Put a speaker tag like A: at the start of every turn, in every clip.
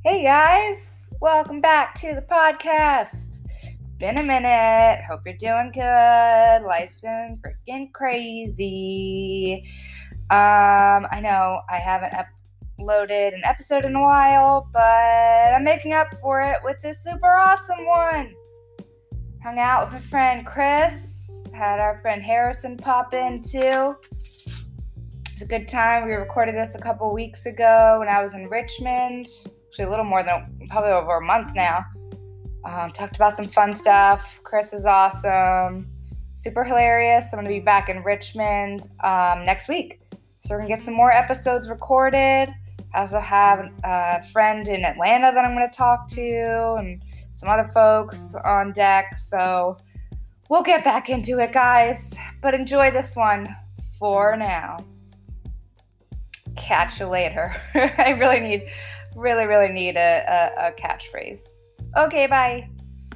A: Hey guys, welcome back to the podcast. It's been a minute. Hope you're doing good. Life's been freaking crazy. I know I haven't uploaded an episode in a while, but I'm making up for it with this super awesome one. Hung out with my friend Chris. Had our friend Harrison pop in too. It's a good time. We recorded this a couple weeks ago when I was in Richmond. Actually, a little more than probably over a month now. Talked about some fun stuff. Chris is awesome. Super hilarious. I'm going to be back in Richmond next week. So we're going to get some more episodes recorded. I also have a friend in Atlanta that I'm going to talk to and some other folks on deck. So we'll get back into it, guys. But enjoy this one for now. Catch you later. I really need a catchphrase. Okay, bye.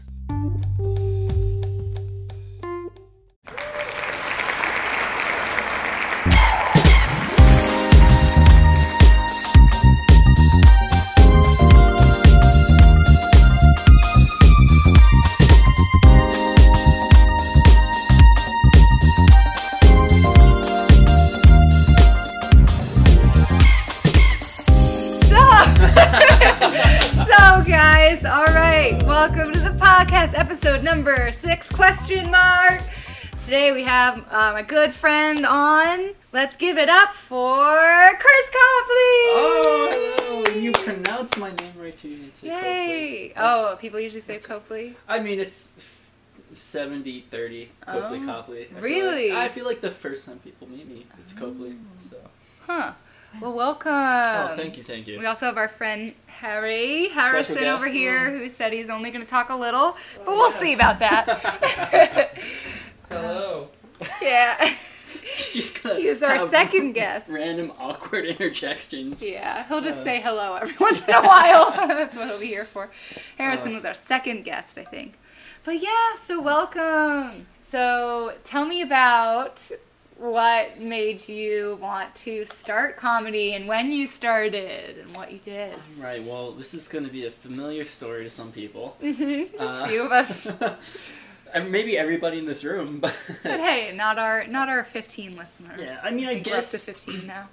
A: So guys, all right, welcome to the podcast, episode number 6, ? Today we have my good friend on. Let's give it up for Chris Copley.
B: Oh, hello. You pronounce my name right too. You didn't say
A: Yay.
B: Copley.
A: People usually say Copley.
B: I mean, it's 70-30, Copley.
A: Really?
B: I feel like the first time people meet me, it's Copley. So.
A: Huh. Well, welcome.
B: Oh, thank you.
A: We also have our friend Harrison over here, who said he's only going to talk a little, but we'll see about that.
C: Hello.
A: Yeah.
B: Just gonna
A: He was our second guest.
B: Random awkward interjections.
A: Yeah, he'll just say hello every once in a while. That's what he'll be here for. Harrison was our second guest, I think. But yeah, so welcome. So tell me about what made you want to start comedy and when you started and what you did.
B: Right, well, this is going to be a familiar story to some people.
A: Mm-hmm, just a few of us.
B: Maybe everybody in this room, but
A: hey, not our 15 listeners.
B: Yeah, I mean, I
A: think
B: guess
A: we're up to 15 now.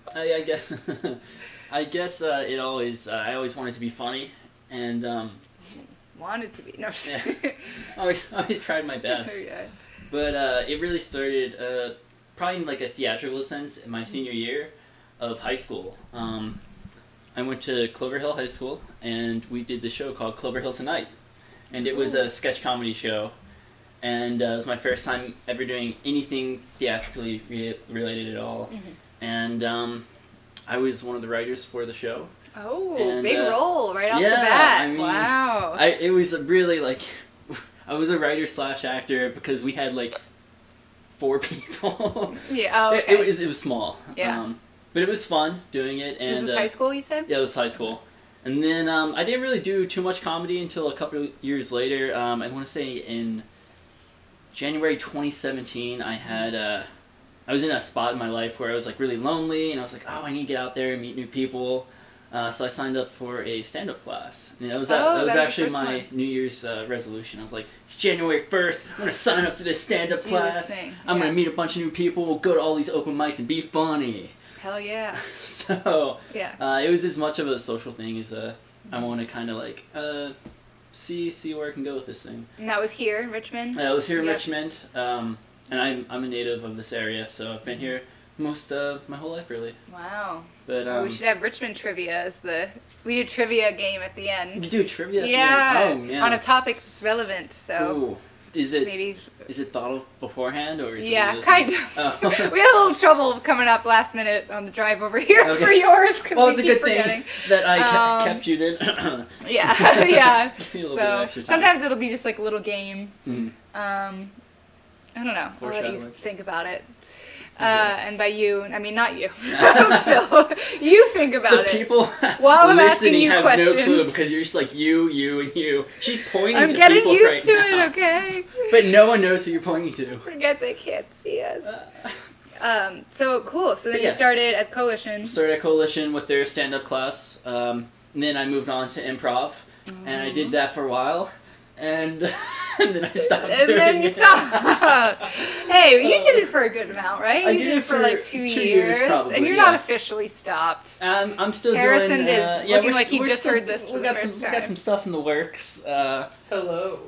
B: I guess I always wanted to be funny, and
A: Wanted to be. No,
B: yeah, I always tried my best.
A: Yeah.
B: But it really started probably in like a theatrical sense in my senior year of high school. I went to Clover Hill High School, and we did the show called Clover Hill Tonight, and it was a sketch comedy show. And it was my first time ever doing anything theatrically related at all. Mm-hmm. And I was one of the writers for the show.
A: Oh,
B: and,
A: big role right off the bat.
B: I mean,
A: wow.
B: It was really like, I was a writer/actor because we had like 4 people.
A: Yeah, okay.
B: It was small.
A: Yeah.
B: But it was fun doing it. And
A: this was high school, you said?
B: Yeah, it was high school. And then I didn't really do too much comedy until a couple of years later. I want to say in January 2017, I was in a spot in my life where I was like really lonely, and I was like, oh, I need to get out there and meet new people. So I signed up for a stand-up class. And that was actually my New Year's resolution. I was like, it's January 1st, I'm going to sign up for this stand-up class. I'm going to meet a bunch of new people, go to all these open mics and be funny.
A: Hell yeah.
B: So
A: yeah.
B: It was as much of a social thing as I want to kind of like see where I can go with this thing.
A: And that was here in Richmond?
B: I was here in Richmond, and I'm a native of this area, so I've been here most my whole life, really.
A: Wow.
B: But
A: we should have Richmond trivia as we do trivia game at the end.
B: You do trivia?
A: Yeah.
B: Oh, man.
A: On a topic that's relevant, so.
B: Ooh. Is it thought of beforehand, or is it?
A: Yeah, kind of.
B: Oh.
A: We had a little trouble coming up last minute on the drive over here for yours.
B: Well, it's a good thing that I kept you then.
A: Yeah, yeah.
B: So
A: sometimes it'll be just like a little game.
B: Mm-hmm.
A: I don't know. I'll let you think about it. And by you, I mean not you, Phil. You think about it.
B: The people
A: while I'm asking you
B: have
A: questions.
B: no clue because you're just like you, and you. She's pointing to people right now.
A: I'm getting used to it, okay?
B: But no one knows who you're pointing to.
A: Forget they can't see us. So cool. So then you started at Coalition.
B: Started at Coalition with their stand-up class. and then I moved on to improv, and I did that for a while, and then I stopped doing it.
A: And then you stopped. Hey, you did it for a good amount, right?
B: I
A: You
B: did it
A: for like 2 years.
B: 2 years probably,
A: and you're
B: yeah.
A: not officially stopped.
B: I'm still
A: Harrison
B: doing.
A: is looking like he just heard this for
B: We
A: the
B: got
A: first
B: some. We got some stuff in the works. Hello.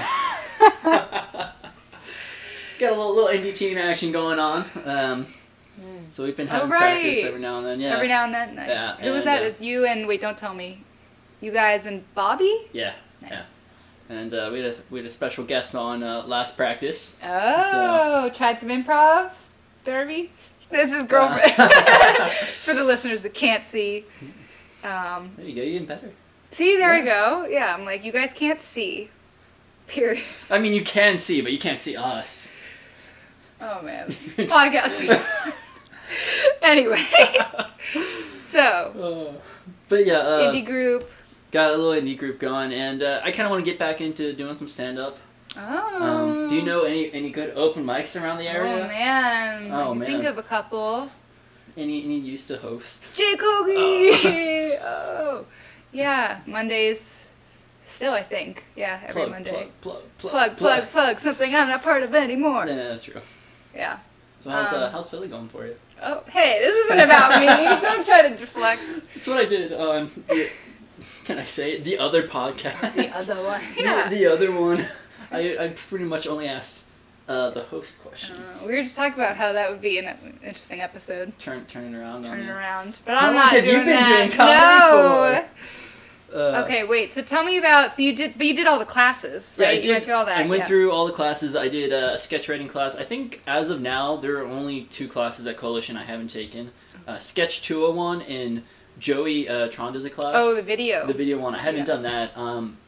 B: Got a little indie team action going on. So we've been having practice every now and then. Yeah.
A: Every now and then. Nice.
B: Yeah,
A: Who was
B: and,
A: that? It's you and wait, don't tell me. You guys and Bobby?
B: Yeah.
A: Nice.
B: Yeah. And we had a special guest on last practice.
A: Oh, tried some improv therapy. This is girlfriend. For the listeners that can't see.
B: There you go. You're getting better.
A: See, there we go. Yeah, I'm like, you guys can't see. Period.
B: I mean, you can see, but you can't see us.
A: Oh man, podcast. Anyway, so
B: but yeah,
A: indie group.
B: Got a little indie group going, and I kind of want to get back into doing some stand up.
A: Oh.
B: Do you know any good open mics around the area?
A: Oh man.
B: Oh,
A: I can
B: man.
A: think of a couple.
B: Any used to host?
A: Jake Hoagie. Oh. Yeah, Mondays. Still, I think. Yeah, every Monday. Plug. Something I'm not part of anymore.
B: Yeah, that's true.
A: Yeah.
B: So how's Philly going for you?
A: Oh, hey, this isn't about me. Don't try to deflect.
B: That's what I did on. Can I say it? The other podcast.
A: The other one. Yeah.
B: The other one. I pretty much only asked the host questions.
A: We were just talking about how that would be an interesting episode.
B: Turn it around.
A: Turn it around. But
B: How
A: I'm
B: long
A: not
B: have
A: doing
B: you been
A: that.
B: doing comedy
A: No. Okay, wait. So tell me about. So you did all the classes, right?
B: Yeah, I did.
A: You went through all that.
B: I went through all the classes. I did a sketch writing class. I think as of now there are only 2 classes at Coalition I haven't taken. Sketch 201 and Joey Tronda's class.
A: Oh, the video.
B: The video one. I haven't done that.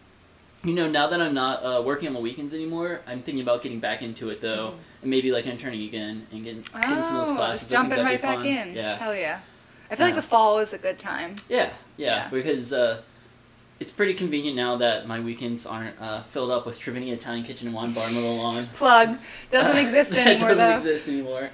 B: Now that I'm not working on the weekends anymore, I'm thinking about getting back into it though, and maybe like interning again and getting some of those classes.
A: Just jumping right back
B: fun.
A: in.
B: Yeah.
A: Hell yeah. I feel like the fall is a good time.
B: Yeah, because it's pretty convenient now that my weekends aren't filled up with Trevini Italian Kitchen and Wine Bar and Little Lawn.
A: Plug. Doesn't exist anymore,
B: It doesn't exist anymore.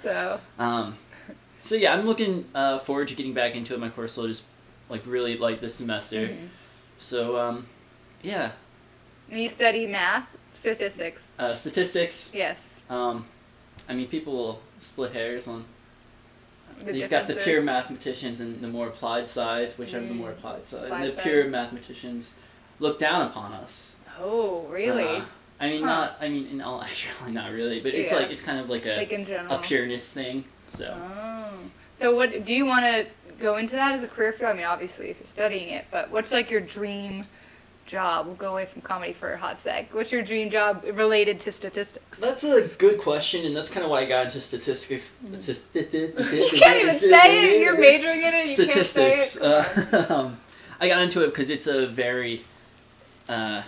A: So
B: yeah, I'm looking forward to getting back into it. My course load is really like this semester.
A: Mm-hmm.
B: So yeah.
A: And you study math, statistics.
B: Statistics.
A: Yes.
B: I mean, people will split hairs on. You've got the
A: differences.
B: pure mathematicians and the more applied side, which I'm the more applied side. And the
A: Applied
B: pure
A: side.
B: mathematicians look down upon us.
A: Oh, really?
B: I mean, in all actually, not really, but it's
A: Yeah.
B: it's kind of like
A: in general.
B: a pureness thing. So.
A: Oh. So what do you want to go into that as a career field? I mean, obviously, if you're studying it, but what's like your dream job? We'll go away from comedy for a hot sec. What's your dream job related to statistics?
B: That's a good question, and that's kind of why I got into statistics.
A: You can't even say it. You're majoring in it. You
B: Statistics.
A: Can't say it.
B: I got into it because it's a very a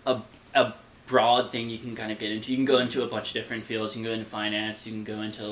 B: broad thing you can kind of get into. You can go into a bunch of different fields. You can go into finance. You can go into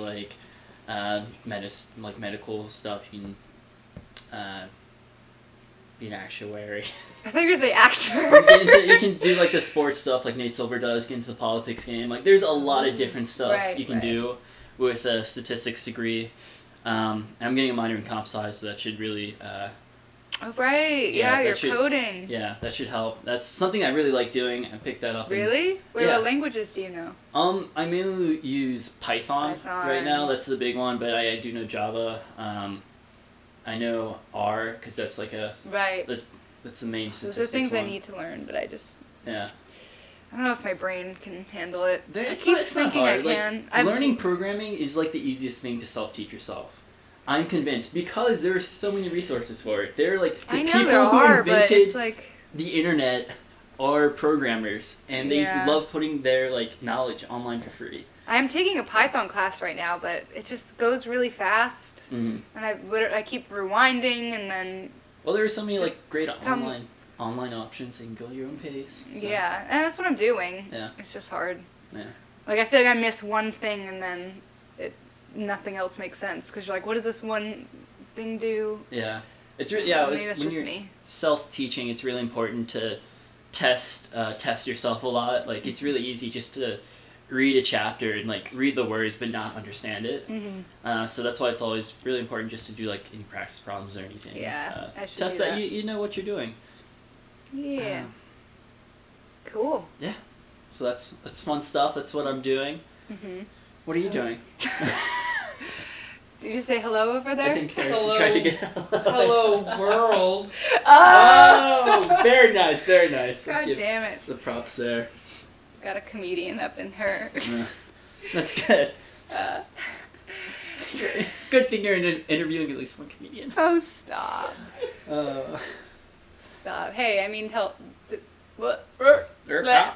B: medical stuff. You can be an actuary.
A: I thought you were going to say actor.
B: You can do the sports stuff like Nate Silver does, get into the politics game. There's a lot of different stuff you can do with a statistics degree. And I'm getting a minor in comp sci, so that should really...
A: Oh, right. Yeah, you're
B: should,
A: coding.
B: Yeah, that should help. That's something I really like doing. I picked that up.
A: Really? Wait,
B: yeah.
A: what languages do you know?
B: I mainly use Python right now. That's the big one, but I do know Java. I know R, because that's that's the main statistics.
A: Those are things
B: one.
A: I need to learn, but I just...
B: Yeah.
A: I don't know if my brain can handle it.
B: It's
A: I keep
B: not
A: thinking
B: hard.
A: I can.
B: Learning programming is the easiest thing to self-teach yourself. I'm convinced, because there are so many resources for it. They're the
A: I know
B: people
A: there
B: who
A: are, but
B: invented
A: it's
B: the internet are programmers, and they love putting their knowledge online for free.
A: I'm taking a Python class right now, but it just goes really fast,
B: mm-hmm.
A: and I keep rewinding, and then.
B: Well, there are so many great online options. So you can go at your own pace. So.
A: Yeah, and that's what I'm doing.
B: Yeah.
A: It's just hard.
B: Yeah.
A: I feel like I miss one thing, and then nothing else makes sense because you're like, what does this one thing do?
B: Yeah, it's
A: maybe that's
B: when
A: just
B: you're
A: me.
B: Self-teaching, it's really important to test yourself a lot. It's really easy just to read a chapter and like read the words but not understand it.
A: Mm-hmm.
B: So that's why it's always really important just to do like any practice problems or anything.
A: Yeah, I should
B: test
A: do
B: that
A: that.
B: you know what you're doing.
A: Yeah. Cool.
B: Yeah. So that's fun stuff. That's what I'm doing.
A: Mm-hmm.
B: What are you doing?
A: Did you say hello over there?
B: I think Harris
C: Hello.
B: tried to get
C: Hello, world.
A: Oh!
B: very nice, very nice.
A: God
B: Give
A: damn it.
B: the props there.
A: Got a comedian up in her.
B: That's good.
A: Uh,
B: Good thing you're interviewing at least one comedian.
A: oh, stop.
B: Uh,
A: Stop. Hey, I mean, what?
B: yeah,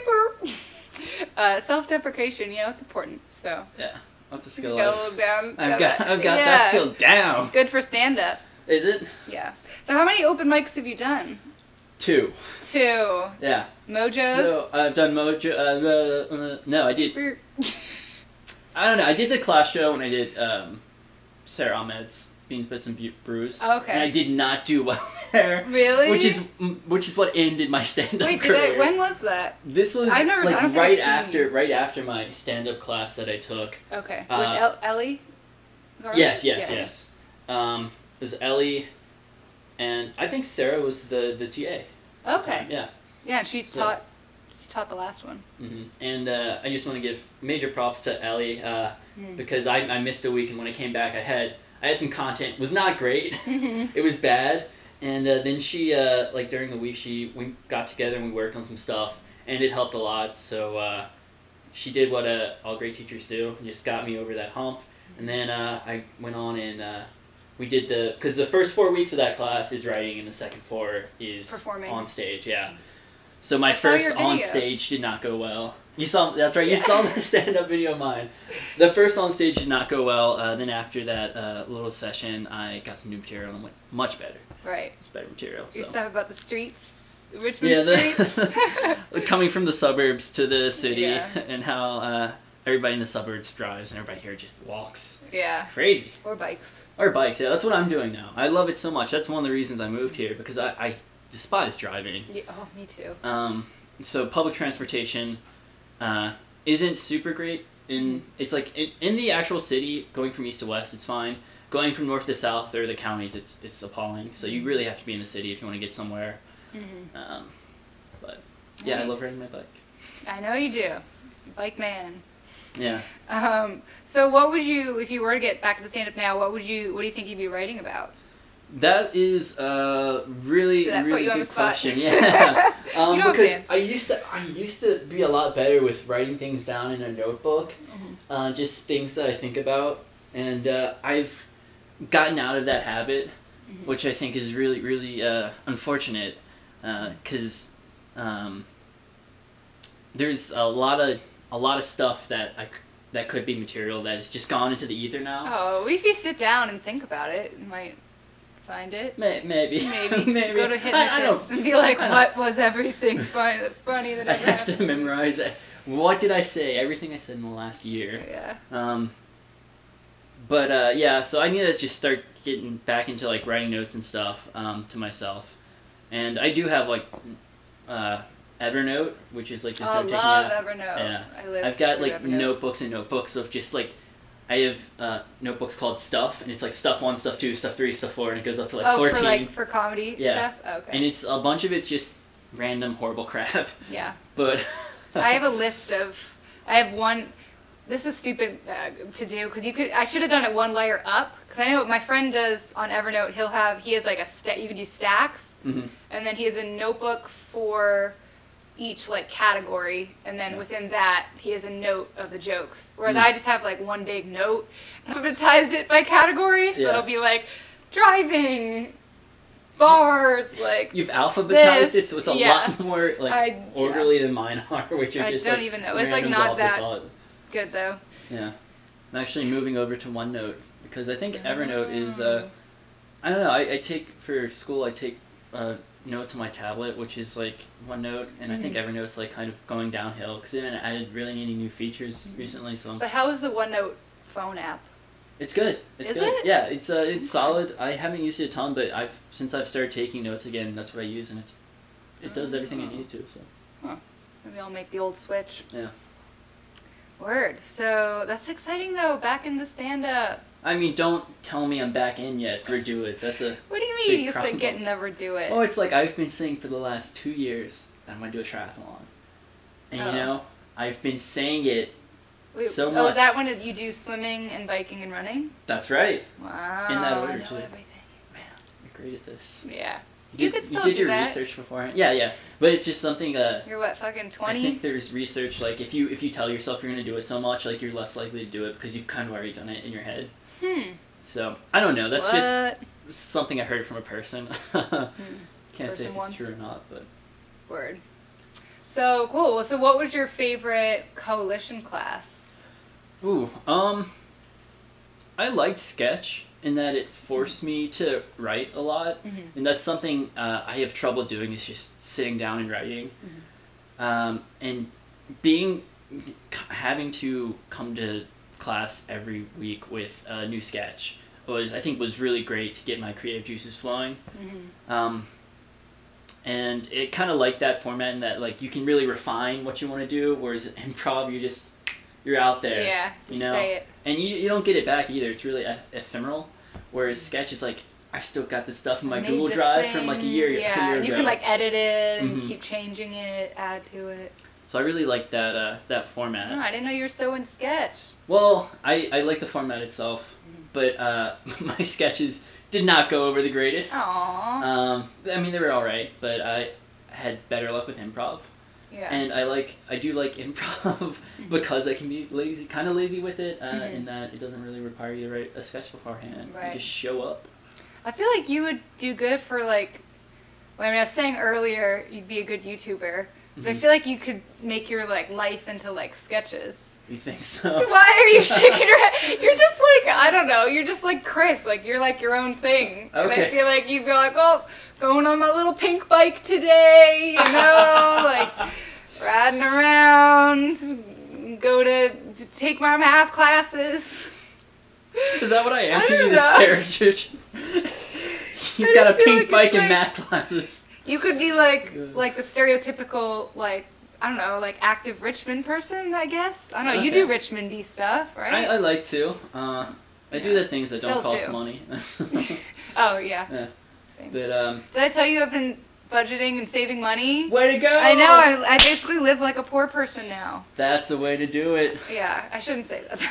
A: Self-deprecation, it's important. So
B: that's a
A: you
B: skill.
A: got a little down.
B: I've got that skill down.
A: It's good for stand-up.
B: Is it?
A: Yeah. So how many open mics have you done?
B: 2.
A: 2.
B: Yeah.
A: Mojos?
B: So I've done Mojo. No, I did. I don't know. I did the Clash show when I did Sarah Ahmed's Beans, Bits, and Brews.
A: Oh, okay.
B: And I did not do well there.
A: Really?
B: Which is what ended my stand-up
A: Wait,
B: career.
A: when was that?
B: This was
A: I don't
B: like
A: think
B: right
A: I've seen you.
B: after my stand-up class that I took.
A: Okay. With Ellie?
B: Yes.
A: Yeah.
B: It was Ellie, and I think Sarah was the TA.
A: Okay.
B: Yeah.
A: Yeah, and she taught the last one.
B: Mm-hmm. And I just want to give major props to Ellie because I missed a week, and when I came back, I had some content. It was not great. It was bad. And then she like during the week we got together and we worked on some stuff, and it helped a lot. So she did what all great teachers do, and just got me over that hump. And then I went on and we did because the first 4 weeks of that class is writing, and the second 4 is
A: performing
B: on stage. Yeah. So my
A: I saw
B: first
A: your video.
B: on stage did not go well. You saw that's right. You saw the stand up video of mine. The first on stage did not go well. Then after that little session, I got some new material and went much better.
A: Right.
B: It's better material.
A: Your
B: So.
A: stuff about the streets? Richmond streets?
B: Coming from the suburbs to the city,
A: Yeah.
B: and how everybody in the suburbs drives and everybody here just walks.
A: Yeah.
B: It's crazy.
A: Or bikes.
B: Or bikes, yeah. That's what I'm doing now. I love it so much. That's one of the reasons I moved here, because I despise driving.
A: Yeah, oh, me too.
B: So public transportation isn't super great. It's like in the actual city, going from east to west, it's fine. Going from north to south or the counties, it's appalling. So you really have to be in the city if you want to get somewhere.
A: Mm-hmm.
B: But yeah,
A: Nice.
B: I love riding my bike.
A: I know you do. Bike man.
B: Yeah.
A: So what would you, if you were to get back to stand-up now, what do you think you'd be writing about?
B: That is a really,
A: Did that put
B: really
A: you on
B: good
A: the spot?
B: question. Yeah.
A: You know
B: Because
A: Vance.
B: I used to be a lot better with writing things down in a notebook, just things that I think about, and I've gotten out of that habit, which I think is really, really unfortunate, because there's a lot of stuff that could be material that has just gone into the ether now.
A: Oh, if you sit down and think about it, you might find it.
B: Maybe.
A: Maybe. Go to
B: I don't-
A: hypnotist and be like,
B: I don't-
A: what was everything funny that
B: I
A: ever
B: have
A: happened?
B: to memorize it. What did I say? Everything I said in the last year.
A: Yeah.
B: But yeah, so I need to just start getting back into like writing notes and stuff to myself, and I do have like Evernote, which is like this
A: Oh, I
B: note-taking
A: love
B: app.
A: Evernote.
B: Yeah.
A: I live
B: I've got
A: through
B: like
A: Evernote.
B: notebooks and notebooks of just like I have notebooks called Stuff, and it's like Stuff 1, Stuff 2, Stuff 3, Stuff 4, and it goes up to like 14.
A: For comedy
B: Yeah.
A: stuff? Okay.
B: And it's a bunch of it's just random horrible crap.
A: Yeah.
B: But
A: I have a list of. I have one. This was stupid to do because I should have done it one layer up because I know what my friend does on Evernote. He has like you can do stacks,
B: Mhm.
A: and then he has a notebook for each like category, and then within that he has a note of the jokes. Whereas I just have like one big note. I've alphabetized it by category, so
B: Yeah.
A: it'll be like driving, bars, like.
B: You've alphabetized
A: This,
B: it, so it's a
A: yeah.
B: lot more like orderly than mine are, which are
A: I
B: just
A: don't
B: like
A: even know. It's, like,
B: random
A: not
B: blobs of
A: that-
B: thought.
A: Good though.
B: Yeah, I'm actually moving over to OneNote because I think Evernote is. I don't know. I take for school. I take notes on my tablet, which is like OneNote, and I think Evernote's like kind of going downhill because they haven't added really any new features recently. So
A: But how is the OneNote phone app?
B: it's good. It's
A: Is
B: good.
A: it?
B: Yeah, it's solid. I haven't used it a ton, but since I've started taking notes again, that's what I use, and it does everything I need it to. So
A: Maybe I'll make the old switch.
B: yeah.
A: Word. So that's exciting though. Back into stand-up.
B: I mean, don't tell me I'm back in yet for Do It. That's a
A: What do you mean
B: big
A: you
B: problem.
A: think it never do it?
B: Oh, it's like I've been saying for the last 2 years that I'm going to do a triathlon. And you know, I've been saying it so much.
A: Oh, is that when you do swimming and biking and running?
B: That's right.
A: Wow.
B: In that order,
A: I know
B: too.
A: everything.
B: Man, you're great at this.
A: Yeah.
B: You
A: could still
B: did
A: do
B: your
A: that.
B: research beforehand. Yeah. But it's just something.
A: You're what, fucking 20?
B: I think there's research like if you tell yourself you're gonna do it so much, like you're less likely to do it because you've kind of already done it in your head. So I don't know. That's just something I heard from a person. Can't say if it's true or not, but.
A: Word. So cool. So what was your favorite coalition class?
B: Ooh, I liked sketch in that it forced me to write a lot, and that's something I have trouble doing is just sitting down and writing, and having to come to class every week with a new sketch was really great to get my creative juices flowing. And it kind of like that format in that like you can really refine what you want to do, whereas improv you're out there.
A: Yeah, just say it.
B: And you don't get it back either. It's really ephemeral. Whereas sketch is like, I've still got this stuff in my Google Drive from like a year ago.
A: Yeah, and you can like edit it and keep changing it, add to it.
B: So I really like that format.
A: Oh, I didn't know you were so in sketch.
B: Well, I like the format itself, but my sketches did not go over the greatest.
A: Aww.
B: I mean, they were alright, but I had better luck with improv.
A: Yeah.
B: And I do like improv because I can be kind of lazy with it, in that it doesn't really require you to write a sketch beforehand.
A: Right.
B: You just show up.
A: I feel like you would do good for like, well, I mean, I was saying earlier you'd be a good YouTuber, but I feel like you could make your like life into like sketches.
B: You think so?
A: Why are you shaking your head? You're just like, I don't know, you're just like Chris, like you're like your own thing.
B: Okay.
A: And I feel like you'd be like, oh, going on my little pink bike today, you know, like riding around, go to take my math classes.
B: Is that what I am
A: I
B: to you,
A: don't
B: this
A: know.
B: character? He's
A: I
B: got
A: just
B: a
A: feel
B: pink
A: like
B: bike
A: it's
B: and
A: like-
B: math classes.
A: You could be like the stereotypical, like, I don't know, like active Richmond person, I guess. I don't know, you do Richmond-y stuff, right?
B: I like to. I do the things that don't
A: Phil,
B: cost
A: too.
B: money.
A: Oh, yeah.
B: Yeah.
A: Same.
B: But
A: Did I tell you I've been budgeting and saving money?
B: way to go!
A: I know, I basically live like a poor person now.
B: That's the way to do it.
A: Yeah, I shouldn't say that.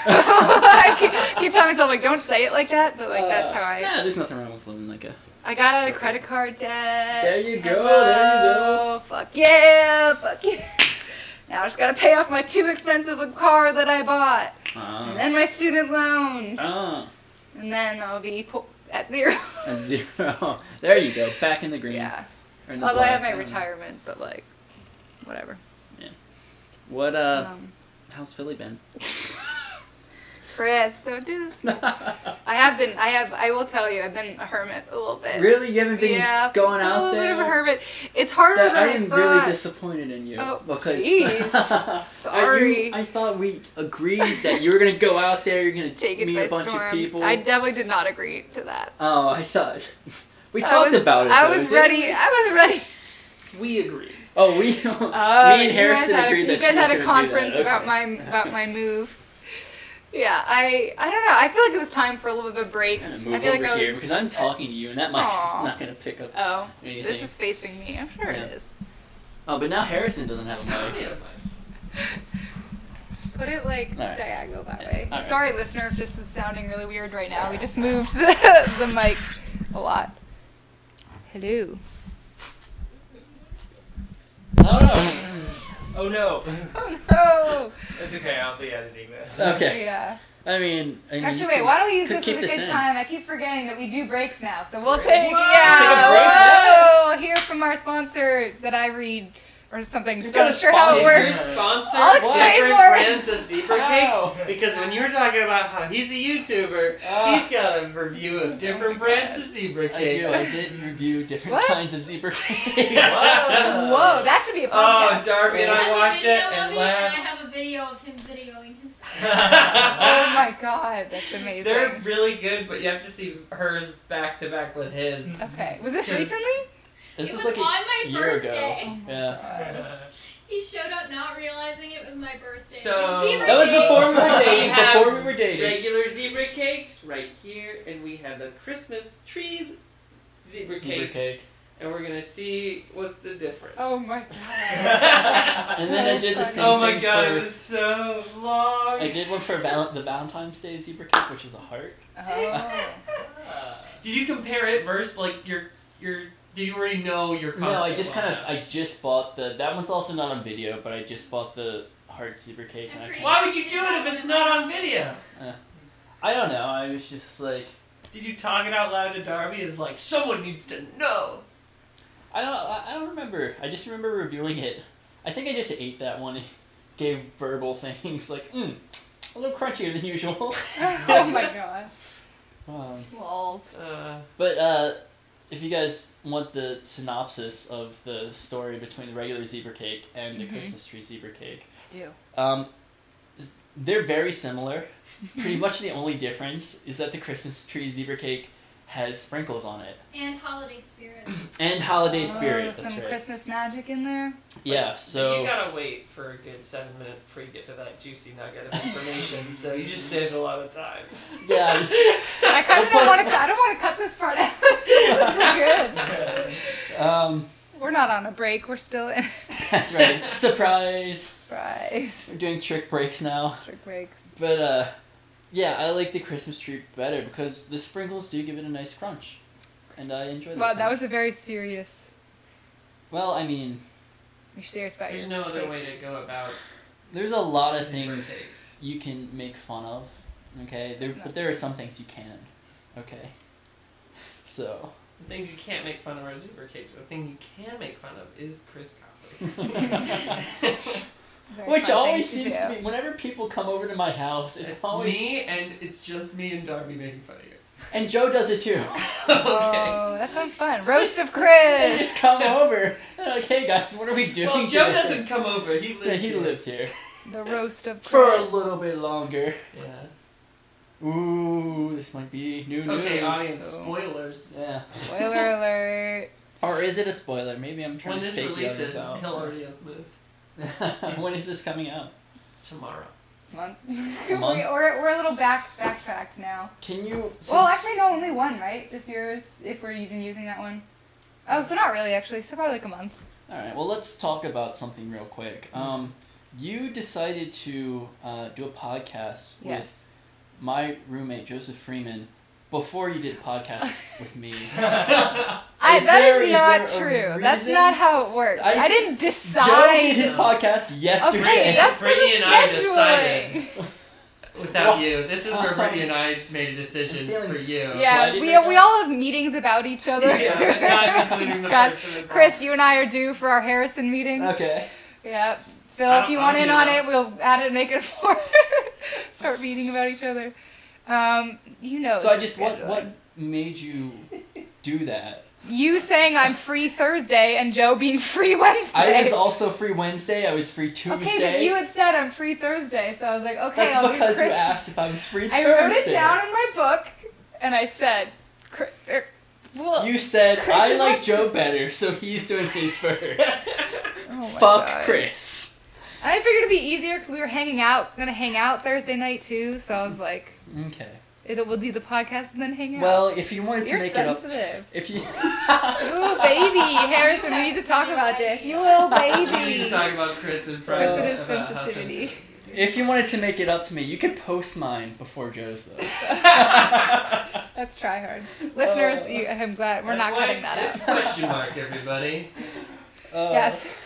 A: I keep telling myself, like, don't say it like that, but, like, that's how I...
B: Yeah, there's nothing wrong with living like a...
A: I got out of credit card debt.
B: There you go,
A: Hello.
B: there you go.
A: Fuck yeah. Now I just gotta pay off my too expensive car that I bought. And then my student loans. And then I'll be at zero.
B: At zero. There you go, back in the green.
A: Yeah.
B: Or in the
A: Although I have
B: black,
A: my
B: don't know.
A: retirement, but, like, whatever.
B: Yeah. What, how's Philly been?
A: Chris, don't do this to me. I will tell you, I've been a hermit a little bit.
B: Really? You haven't been going out
A: a little
B: there?
A: bit of a hermit. It's harder than
B: I
A: I
B: am
A: thought.
B: really disappointed in you.
A: Oh,
B: because
A: jeez. Sorry.
B: I thought we agreed that you were going to go out there, you're going
A: Take
B: to
A: it
B: meet
A: by
B: a bunch
A: storm.
B: of people.
A: I definitely did not agree to that.
B: Oh, I thought... We talked about it,
A: I
B: though,
A: was
B: didn't
A: ready.
B: we?
A: I was ready.
C: We agreed.
B: Oh, me and Harrison agreed that
A: you guys had a
B: she was
A: conference
B: gonna do that.
A: about my move. Yeah, I don't know. I feel like it was time for a little bit of a break.
B: I'm gonna move
A: I feel
B: over
A: like I was
B: here because I'm talking to you and that mic's
A: Aw.
B: not going to pick up
A: Oh,
B: anything.
A: this is facing me. I'm sure
B: Yeah.
A: it is.
B: Oh, but now Harrison doesn't have a mic.
A: Put it like
B: All right.
A: diagonal that
B: Yeah.
A: way.
B: All right.
A: Sorry, listener, if this is sounding really weird right now. We just moved the mic a lot. Hello.
C: Oh no.
A: Oh no.
C: It's okay, I'll be editing this.
B: Okay.
A: Yeah.
B: I mean
A: Actually,
B: you
A: wait.
B: could-
A: Why don't we use
B: could
A: this
B: keep
A: as a
B: this
A: good
B: in.
A: time? I keep forgetting that we do breaks now, so we'll
C: Break.
A: take
C: Whoa.
A: yeah. Hear from our sponsor that I read or something.
B: He's
A: So
B: got
A: I'm
B: a
A: sure how it
B: sponsor.
C: Is
A: works.
C: your sponsor
A: I'll explain
C: different
A: more.
C: brands of zebra
B: Wow.
C: cakes? Because when you were talking about how he's a YouTuber, he's got a review of different brands of zebra
B: I
C: cakes.
B: do. I did review different
A: What?
B: kinds of zebra cakes.
A: Whoa, that should be a podcast.
C: Oh, Darby and
A: right?
C: I
D: He has
C: watched
D: a video
C: it
D: of
C: and
D: it,
C: laughed.
D: and I have a video of him videoing himself.
A: Oh my god, that's amazing.
C: They're really good, but you have to see hers back to back with his.
A: Okay, was this
C: Because-
A: recently?
B: This
D: It
B: was
D: was
B: like
D: on my
B: a year
D: birthday.
B: ago. Yeah.
D: He showed up not realizing it was my birthday.
C: So-
D: Zebra
B: That was
D: cake.
B: before we were
C: We
B: dating.
C: have
B: Before we were dating.
C: regular zebra cakes right here, and we have the Christmas tree zebra
B: Zebra
C: cakes.
B: cake.
C: And we're gonna see what's the difference.
A: Oh my god.
B: And then I did the same
C: Oh my
B: thing
C: god,
B: for-
C: it was so long.
B: I did one for the Valentine's Day zebra cake, which is a heart.
A: Oh.
C: Did you compare it versus like your? Did you already know your costume?
B: No, I just bought that one's also not on video, but I just bought the heart zebra cake. And I,
C: Why would you do it if it's not on video?
B: I don't know. I was just like,
C: Did you talk it out loud to Darby? As like someone needs to know.
B: I don't remember. I just remember reviewing it. I think I just ate that one and gave verbal things like, a little crunchier than usual.
A: Oh my god. Walls.
B: But if you guys want the synopsis of the story between the regular zebra cake and the Christmas tree zebra cake,
A: Do.
B: they're very similar. Pretty much the only difference is that the Christmas tree zebra cake has sprinkles on it.
D: And holiday spirit.
B: And holiday spirit, that's
A: Some
B: right.
A: Christmas magic in there.
B: Yeah, so
C: you gotta wait for a good 7 minutes before you get to that juicy nugget of information. So you just saved a lot of time.
B: yeah,
A: I kind of don't want to. I don't want to cut this part out. This is good. We're not on a break. We're still in.
B: that's right. Surprise!
A: Surprise.
B: We're doing trick breaks now.
A: Trick breaks.
B: But yeah, I like the Christmas tree better because the sprinkles do give it a nice crunch, and I enjoy that.
A: Wow, that
B: crunch.
A: was a very serious.
B: Well, I mean,
A: You're serious about
C: There's
A: your
C: no other
A: cakes.
C: way to go about
B: there's a lot of
C: zebra
B: things
C: cakes.
B: you can make fun of. Okay,
A: No.
B: but there are some things you can. Okay. So.
C: The things you can't make fun of are zebra cakes. The thing you can make fun of is Chris Copley.
A: Very
B: Which
A: fun
B: always
A: thing to
B: seems to
A: do.
B: be whenever people come over to my house, it's always
C: me, and it's just me and Darby making fun of you.
B: and Joe does it too.
C: Okay.
A: Oh, that sounds fun. Roast of
B: They
A: Chris.
B: just come over. They're like, "Hey guys, what are we doing?"
C: Well, Joe
B: today?"
C: doesn't come over. He lives
B: Yeah, he
C: here.
B: lives here
A: The roast of
B: for a
A: Chris.
B: little bit longer.
C: Yeah.
B: Ooh, this might be new
C: Okay,
B: news.
C: audience,
A: So-
C: spoilers.
B: Yeah.
A: Spoiler alert.
B: Or is it a spoiler? Maybe I'm trying
C: When
B: to
C: this
B: fake the
C: releases,
B: others
C: he'll already have moved.
B: out. When is this coming out?
C: Tomorrow.
A: Month.
B: A month?
A: We're a little backtracked now.
B: Can you?
A: Well, actually, no, only one, right? Just yours, if we're even using that one. Oh, so not really, actually. So probably like a month.
B: All right. Well, let's talk about something real quick. You decided to do a podcast with
A: Yes.
B: my roommate Joseph Freeman before you did a podcast with me.
A: That
B: there-
A: is not
B: there a
A: true. That's
B: reason?
A: not how it works.
B: I-
A: I didn't decide.
B: Joe did his podcast yesterday.
A: Okay, that's because
C: Brittany
A: of
C: and I
A: scheduling.
C: decided. Without
B: Well,
C: you. This is where Brittany and I made a decision
B: I'm feeling
C: for you.
A: Yeah,
B: Sliding
A: we
B: right
A: we
B: now?
A: all have meetings about each other.
C: Yeah, not including the
A: Scott,
C: person involved.
A: Chris, you and I are due for our Harrison meetings.
B: Okay.
A: Yeah. Phil,
C: I
A: if you
C: don't-
A: want
C: I
A: in
C: don't
A: on
C: know.
A: it, we'll add it and make it for start meeting about each other. You know.
B: So I
A: the
B: just
A: scheduling.
B: what made you do that?
A: You saying I'm free Thursday and Joe being free Wednesday.
B: I was also free Wednesday. I was free Tuesday.
A: Okay, but you had said I'm free Thursday, so I was like, okay,
B: That's
A: I'll do
B: because
A: Chris.
B: you asked if I was free
A: I
B: Thursday.
A: wrote it down in my book, and I said, well,
B: You said
A: Chris
B: I
A: is
B: like
A: like-
B: Joe better, so he's doing his first.
A: oh my
B: Fuck
A: God.
B: Chris.
A: I figured it'd be easier because we were gonna hang out Thursday night too, so I was like,
B: Okay.
A: we'll do the podcast and then hang out.
B: Well, if you wanted to
A: You're
B: make
A: sensitive.
B: it up, if you.
A: Ooh, baby, Harrison, we need to talk about this. You little
C: We need
A: baby.
C: to talk about Chris and
A: Chris
C: Brian.
A: and his
C: about how
A: sensitivity.
C: sensitive he is.
B: If you wanted to make it up to me, you could post mine before Joe's though.
A: That's try hard. Listeners, I'm glad we're not
C: That's why
A: cutting
C: it's
A: that
C: six
A: out.
C: question mark, everybody.
A: Yes.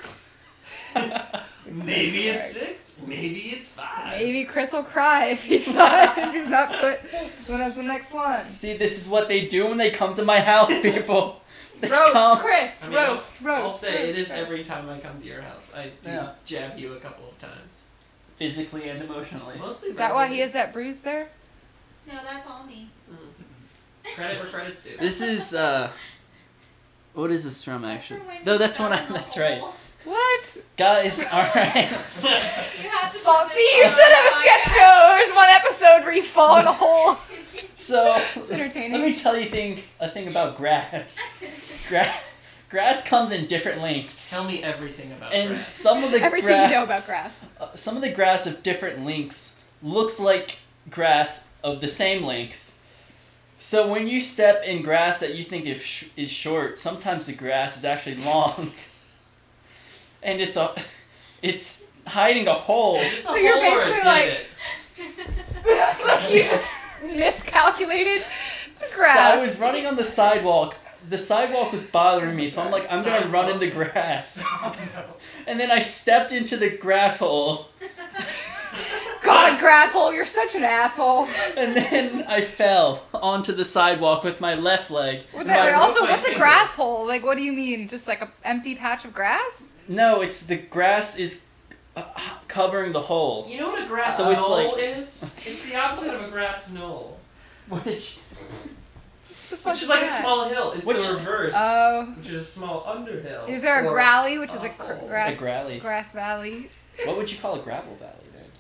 C: Maybe it's 6, maybe it's 5.
A: Maybe Chris will cry if he's not put when that's the next one.
B: See, this is what they do when they come to my house, people. They
A: Roast,
B: come.
A: Chris,
C: I mean,
A: roast.
C: I'll say it
A: roast,
C: is
A: roast.
C: every time I come to your house. I do
B: Yeah.
C: jab you a couple of times.
B: Physically and emotionally.
C: Mostly.
A: Is that why he
C: verbally.
A: has that bruise there?
D: No, that's all me.
C: Credit where credit's due.
B: This is what is this from actually?
D: That's for when
B: No,
D: you
B: that's
D: fell
B: when I.
D: in the
B: That's right,
D: hole.
A: What?
B: guys. All right.
D: You have to
A: Well,
D: put this
A: see, you
D: on
A: should have a
D: the
A: sketch
D: podcast.
A: show. There's one episode where you fall in a hole.
B: So
A: It's entertaining.
B: let me tell you a thing about grass. grass comes in different lengths.
C: Tell me everything about
B: And
C: grass.
B: some of the
E: Everything
B: grass,
E: you know about grass.
B: Some of the grass of different lengths looks like grass of the same length. So when you step in grass that you think is short, sometimes the grass is actually long, and it's hiding a hole.
C: Is this a
E: So you're
C: hole or a
E: basically like-
C: divot?
E: Like you just miscalculated the
B: So
E: grass.
B: I was running on the sidewalk. The sidewalk was bothering me, so I'm like, I'm gonna run in the grass.
C: Oh, no.
B: And then I stepped into the grass hole,
E: God, grasshole, you're such an asshole.
B: and then I fell onto the sidewalk with my left leg.
E: What's
B: My-
E: that? Also,
C: my
E: what's a
C: finger.
E: grass hole? Like, what do you mean? Just like an empty patch of grass?
B: No, it's the grass is covering the hole.
C: You know what a grass
B: So it's
C: knoll
B: like-
C: is? It's the opposite of a grass knoll.
B: Which
E: The fuck
C: Which is like a
E: that?
C: small hill. It's
B: Which-
C: the reverse.
E: Oh.
C: Which is a small underhill.
E: Is there a
C: Or
E: grally, which is a
C: hole.
B: a
E: grass
B: grally.
E: grass valley?
B: What would you call a gravel valley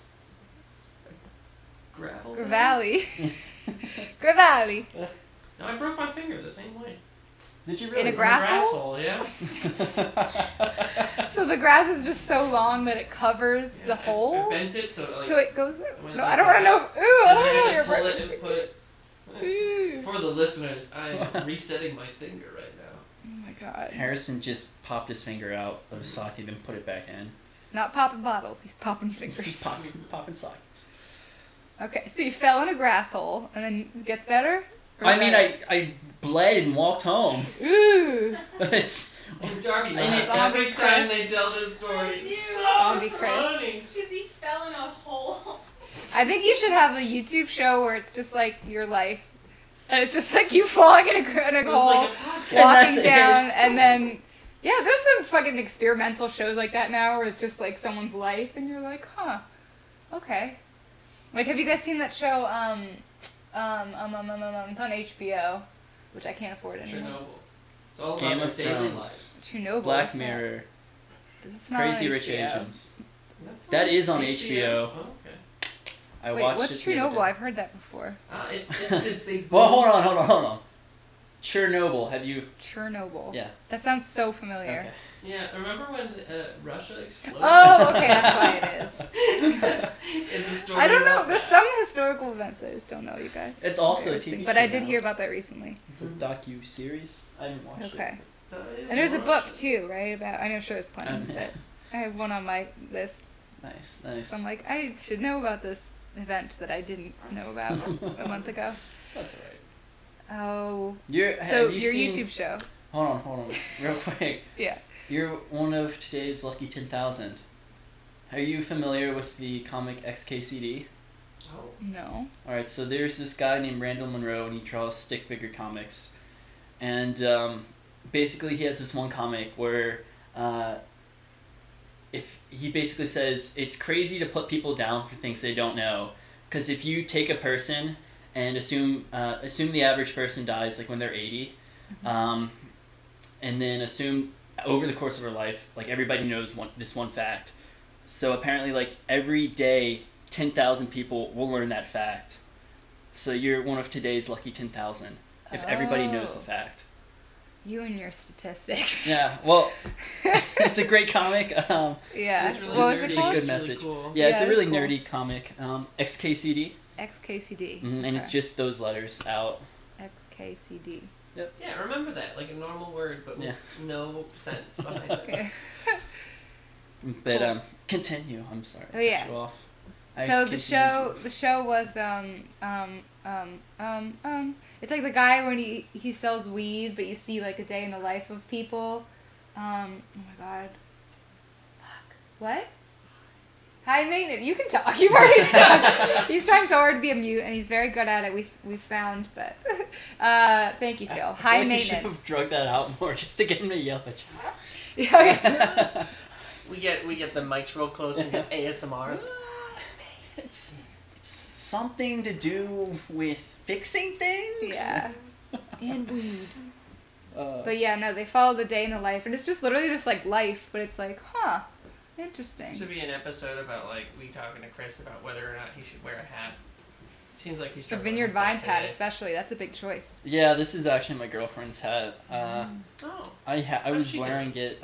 C: Gravel.
E: Valley. Gravalley.
C: No, I broke my finger the same way.
B: Did you
E: In
B: really?
E: a grass hole?
C: hole, yeah.
E: So the grass is just so long that it covers
C: Yeah,
E: the
C: I
E: hole?
C: bent it so like.
E: So it goes.
C: went
E: No,
C: like
E: I don't want to know. Ooh, I
C: and
E: don't
C: then
E: want to
C: I
E: know your
C: pull it and put it.
E: Ooh.
C: For the listeners, I'm resetting my finger right now.
E: Oh my god.
B: Harrison just popped his finger out of his socket and put it back in.
E: He's not popping bottles, he's popping
B: He's
E: fingers.
B: popping sockets.
E: Okay, so you fell in a grass hole and then it gets better? Or
B: I
E: is
B: mean,
E: that-
B: I bled and walked home.
E: Ooh.
B: It's
C: And Darby
B: I
C: laughs
E: need-
C: every
E: Zombie
C: time
E: Chris.
C: they tell this story.
D: Dude.
E: Zombie
C: So
E: Chris.
C: funny.
D: Because he fell in a hole.
E: I think you should have a YouTube show where it's just like your life. And it's just like you falling in a
C: So it's
E: hole,
C: like a podcast.
B: And
E: walking
B: that's it.
E: down, and then. Yeah, there's some fucking experimental shows like that now where it's just like someone's life and you're like, huh, okay. Like, have you guys seen that show, it's on HBO, which I can't afford anymore.
C: Chernobyl. It's all about
B: Game
C: their
B: of
C: daily
B: Thrones,
C: life.
E: Chernobyl.
B: Black
E: what's that?
B: Mirror,
E: It's not on
B: Crazy Rich
E: HBO.
B: Asians.
C: That's
B: That
C: not
B: is on HBO.
C: Oh, okay.
B: I
E: Wait,
B: watched
E: what's
B: it the other
E: Chernobyl?
B: day.
E: I've heard that before.
C: It's the big.
B: Well, hold on. Chernobyl. Have you?
E: Chernobyl.
B: Yeah.
E: That sounds so familiar.
B: Okay.
C: Yeah, remember when Russia exploded?
E: Oh, okay, that's why it is.
C: It's a story.
E: I don't know.
C: about
E: There's
C: that.
E: some historical events I just don't know, you guys.
B: It's also a
E: Interesting.
B: TV
E: But I
B: show
E: did
B: now.
E: hear about that recently.
B: It's a docu-series. I didn't watch it.
E: Okay.
C: That is
E: And there's a book
C: Russia.
E: too, right? About I'm sure there's plenty,
B: Yeah.
E: but I have one on my list.
B: Nice.
E: So I'm like, I should know about this event that I didn't know about a month ago.
B: That's alright.
E: Oh,
B: Have you
E: your
B: seen...
E: YouTube show?
B: Hold on, real quick.
E: Yeah.
B: You're one of today's lucky 10,000. Are you familiar with the comic XKCD?
C: Oh.
E: No.
B: Alright, so there's this guy named Randall Monroe, and he draws stick figure comics. And basically, he has this one comic where if he basically says it's crazy to put people down for things they don't know, because if you take a person and assume the average person dies like when they're 80, and then assume over the course of her life, like everybody knows this one fact. So apparently, like every day, 10,000 people will learn that fact. So you're one of today's lucky 10,000 if everybody knows the
E: Oh.
B: fact.
E: You and your statistics.
B: Yeah, well, it's a great comic.
E: Yeah.
C: It's really
E: What was
C: nerdy.
E: it
B: It's a
E: called?
B: good
C: It's really
B: message.
C: cool.
B: Yeah, it's
E: Yeah,
B: a really
E: it's cool.
B: nerdy comic. XKCD,
E: XKCD.
B: and it's
E: Okay.
B: just those letters out.
E: XKCD.
C: Yeah, remember that, like a normal word, but with
B: Yeah.
C: no sense behind it.
E: Okay.
B: But
E: Cool.
B: continue. I'm sorry.
E: Oh, yeah.
B: Cut you off. I
E: So
B: just
E: the show was it's like the guy when he sells weed, but you see like a day in the life of people. Oh my god. Fuck. What? High maintenance. You can talk. You've already talked. He's trying so hard to be a mute, and he's very good at it. We've found, but thank you, Phil.
B: I feel
E: High
B: like you should
E: maintenance.
B: have drug that out more just to get him to yell at you.
E: Yeah.
C: We get the mics real close and get ASMR.
B: It's something to do with fixing things.
E: Yeah. And weed.
B: Uh,
E: But yeah, no, they follow the day in the life, and it's just literally just like life, but it's like, huh, interesting.
C: This should be an episode about like we talking to Chris about whether or not he should wear a hat. Seems like he's
E: The
C: struggling
E: Vineyard
C: with that
E: Vines hat,
C: today.
E: especially. That's a big choice.
B: Yeah, this is actually my girlfriend's hat.
C: Oh.
B: I was
C: she
B: wearing it.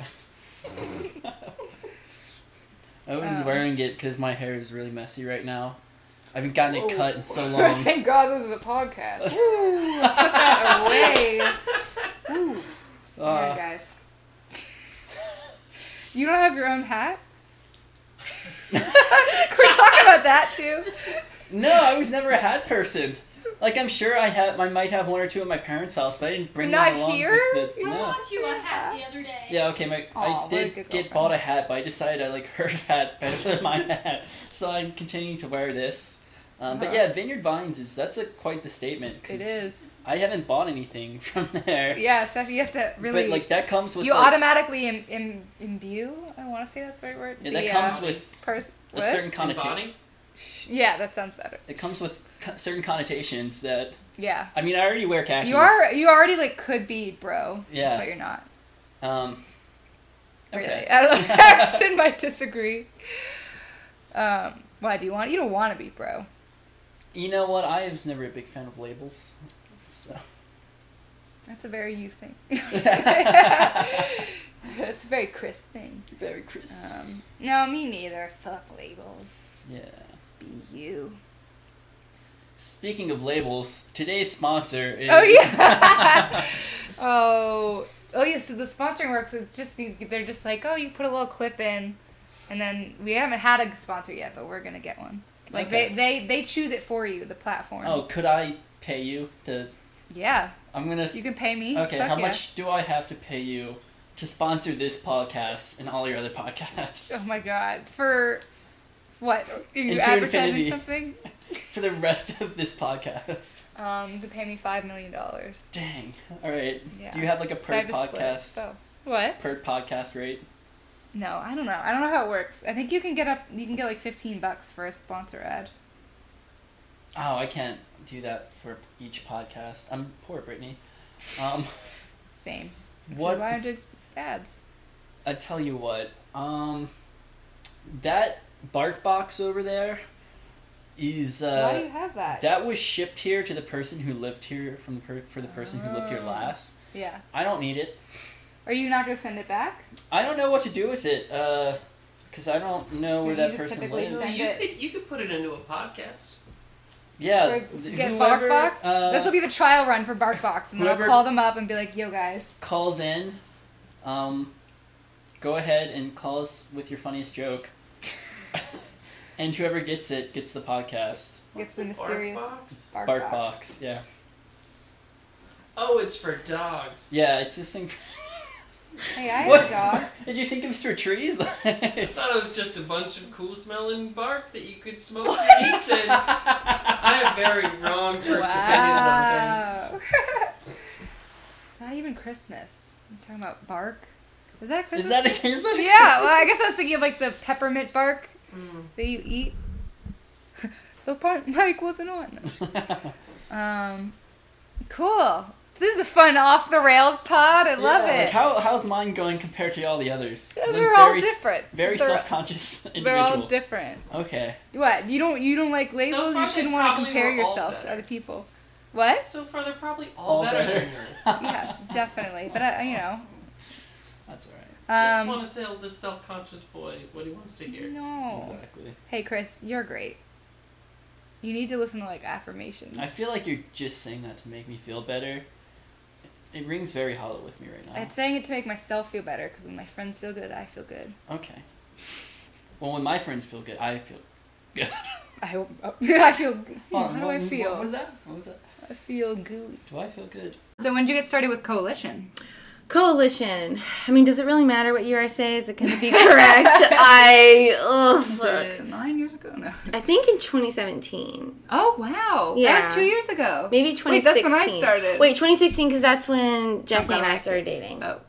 B: I was
E: Oh.
B: wearing it because my hair is really messy right now. I haven't gotten it
E: Whoa.
B: cut in so long.
E: Thank God this is a podcast. Woo, put that away. Woo. Yeah, guys. You don't have your own hat? Can we talk about that too?
B: No, I was never a hat person. Like, I'm sure I might have one or two at my parents' house, but I didn't bring
E: You're
B: them
E: not
B: along
E: here?
B: with the,
D: I
B: no.
D: bought you a hat the other day.
B: Yeah, okay,
E: Aw,
B: I
E: what a
B: did
E: good
B: get
E: girlfriend.
B: bought a hat, but I decided I like her hat better than my hat, so I'm continuing to wear this. But
E: Uh-huh.
B: yeah, Vineyard Vines quite the statement. 'Cause
E: It is.
B: I haven't bought anything from there.
E: Yeah, Steph, you have to really.
B: But like that comes with
E: you
B: like,
E: automatically imbue. I want to say that's the right word.
B: yeah, that comes with a
E: what?
B: certain connotation.
C: Body?
E: Yeah, that sounds better.
B: It comes with certain connotations that
E: Yeah.
B: I mean I already wear khakis.
E: You already like could be bro.
B: Yeah.
E: But you're not.
B: Okay.
E: Really. I don't know. Harrison might disagree. Why do you want? You don't want to be bro.
B: You know what? I was never a big fan of labels. So.
E: That's a very you thing. It's a very Chris thing.
B: Very Chris.
E: No, me neither. Fuck labels.
B: Yeah.
E: Be you.
B: Speaking of labels, today's sponsor is.
E: Oh yeah. Oh yeah. So the sponsoring works. It's just they're just like, oh, you put a little clip in, and then we haven't had a sponsor yet, but we're gonna get one. Like
B: Okay.
E: they choose it for you, the platform.
B: Oh, could I pay you to?
E: Yeah.
B: I'm gonna.
E: You can pay me.
B: Okay,
E: Fuck
B: how
E: yeah.
B: much do I have to pay you to sponsor this podcast and all your other podcasts?
E: Oh my god. For what? Are you
B: Into
E: advertising
B: infinity.
E: something?
B: For the rest of this podcast.
E: To pay me $5 million.
B: Dang. All right.
E: Yeah.
B: Do you have like a
E: So I
B: per
E: have to split it,
B: podcast?
E: so. What?
B: Per podcast rate?
E: No, I don't know. I don't know how it works. I think you can get like $15 for a sponsor ad.
B: Oh, I can't do that for each podcast. I'm poor, Brittany.
E: Same.
B: What?
E: Why don't you do ads?
B: I tell you what. That bark box over there is
E: Why do you have that?
B: that was shipped here to the person who lived here for the person who lived here
E: Oh.
B: last.
E: Yeah.
B: I don't need it.
E: Are you not gonna send it back?
B: I don't know what to do with it. Because I don't know where
E: You
B: that
E: just
B: person
E: typically
B: lives.
E: send
C: You could put it into a podcast.
B: Yeah.
E: Get
B: whoever,
E: BarkBox? This will be the trial run for BarkBox, and then I'll
B: whoever-
E: call them up and be like, yo guys.
B: calls in. Go ahead and call us with your funniest joke. And whoever gets it gets the podcast.
E: Gets the mysterious
C: BarkBox?
B: Bark box, yeah.
C: Oh, it's for dogs.
B: Yeah, it's this thing.
E: Hey, I have
B: What?
E: a dog.
B: Did you think it was for trees?
C: I thought it was just a bunch of cool smelling bark that you could smoke your meats in. I have very wrong first opinions on things.
E: Wow. It's not even Christmas. I'm talking about bark. Is that a Christmas?
B: Is that a
E: thing?
B: Christmas?
E: Yeah, well, I guess I was thinking of like the peppermint bark that you eat. The part Mike wasn't on. Cool. This is a fun off the rails pod. I love
B: Yeah,
E: it.
B: like how's mine going compared to all the others? 'Cause I'm
E: They're all
B: very
E: different.
B: Very
E: They're-
B: self-conscious individual.
E: They're all different.
B: Okay.
E: What? You don't like labels?
C: far
E: You
C: they
E: shouldn't want to
C: probably
E: compare
C: were all
E: yourself to
C: better.
E: other people. What?
C: So far, they're probably
B: All
C: all better
B: better.
C: than yours.
E: Yeah, definitely. But you know.
B: That's alright.
C: Just want to tell this self-conscious boy what he wants to hear.
E: No.
B: Exactly.
E: Hey, Chris, you're great. You need to listen to like affirmations.
B: I feel like you're just saying that to make me feel better. It rings very hollow with me right now.
E: I'm saying it to make myself feel better because when my friends feel good, I feel good.
B: Okay. Well, when my friends feel good, I feel good.
E: I hope. I feel. How do I feel?
B: What was that? What was that?
E: I feel good.
B: Do I feel good?
E: So when did you get started with Coalition?
F: Coalition. I mean, does it really matter what year I say? Is it going to be correct?
E: Was it
F: Fuck.
E: 9 years ago? No.
F: I think in 2017.
E: Oh wow!
F: Yeah.
E: That was 2 years ago.
F: Maybe 2016.
E: Wait, that's when I started.
F: Wait, 2016 because that's when Jesse
E: got
F: and I
E: elected.
F: started dating.
E: Oh.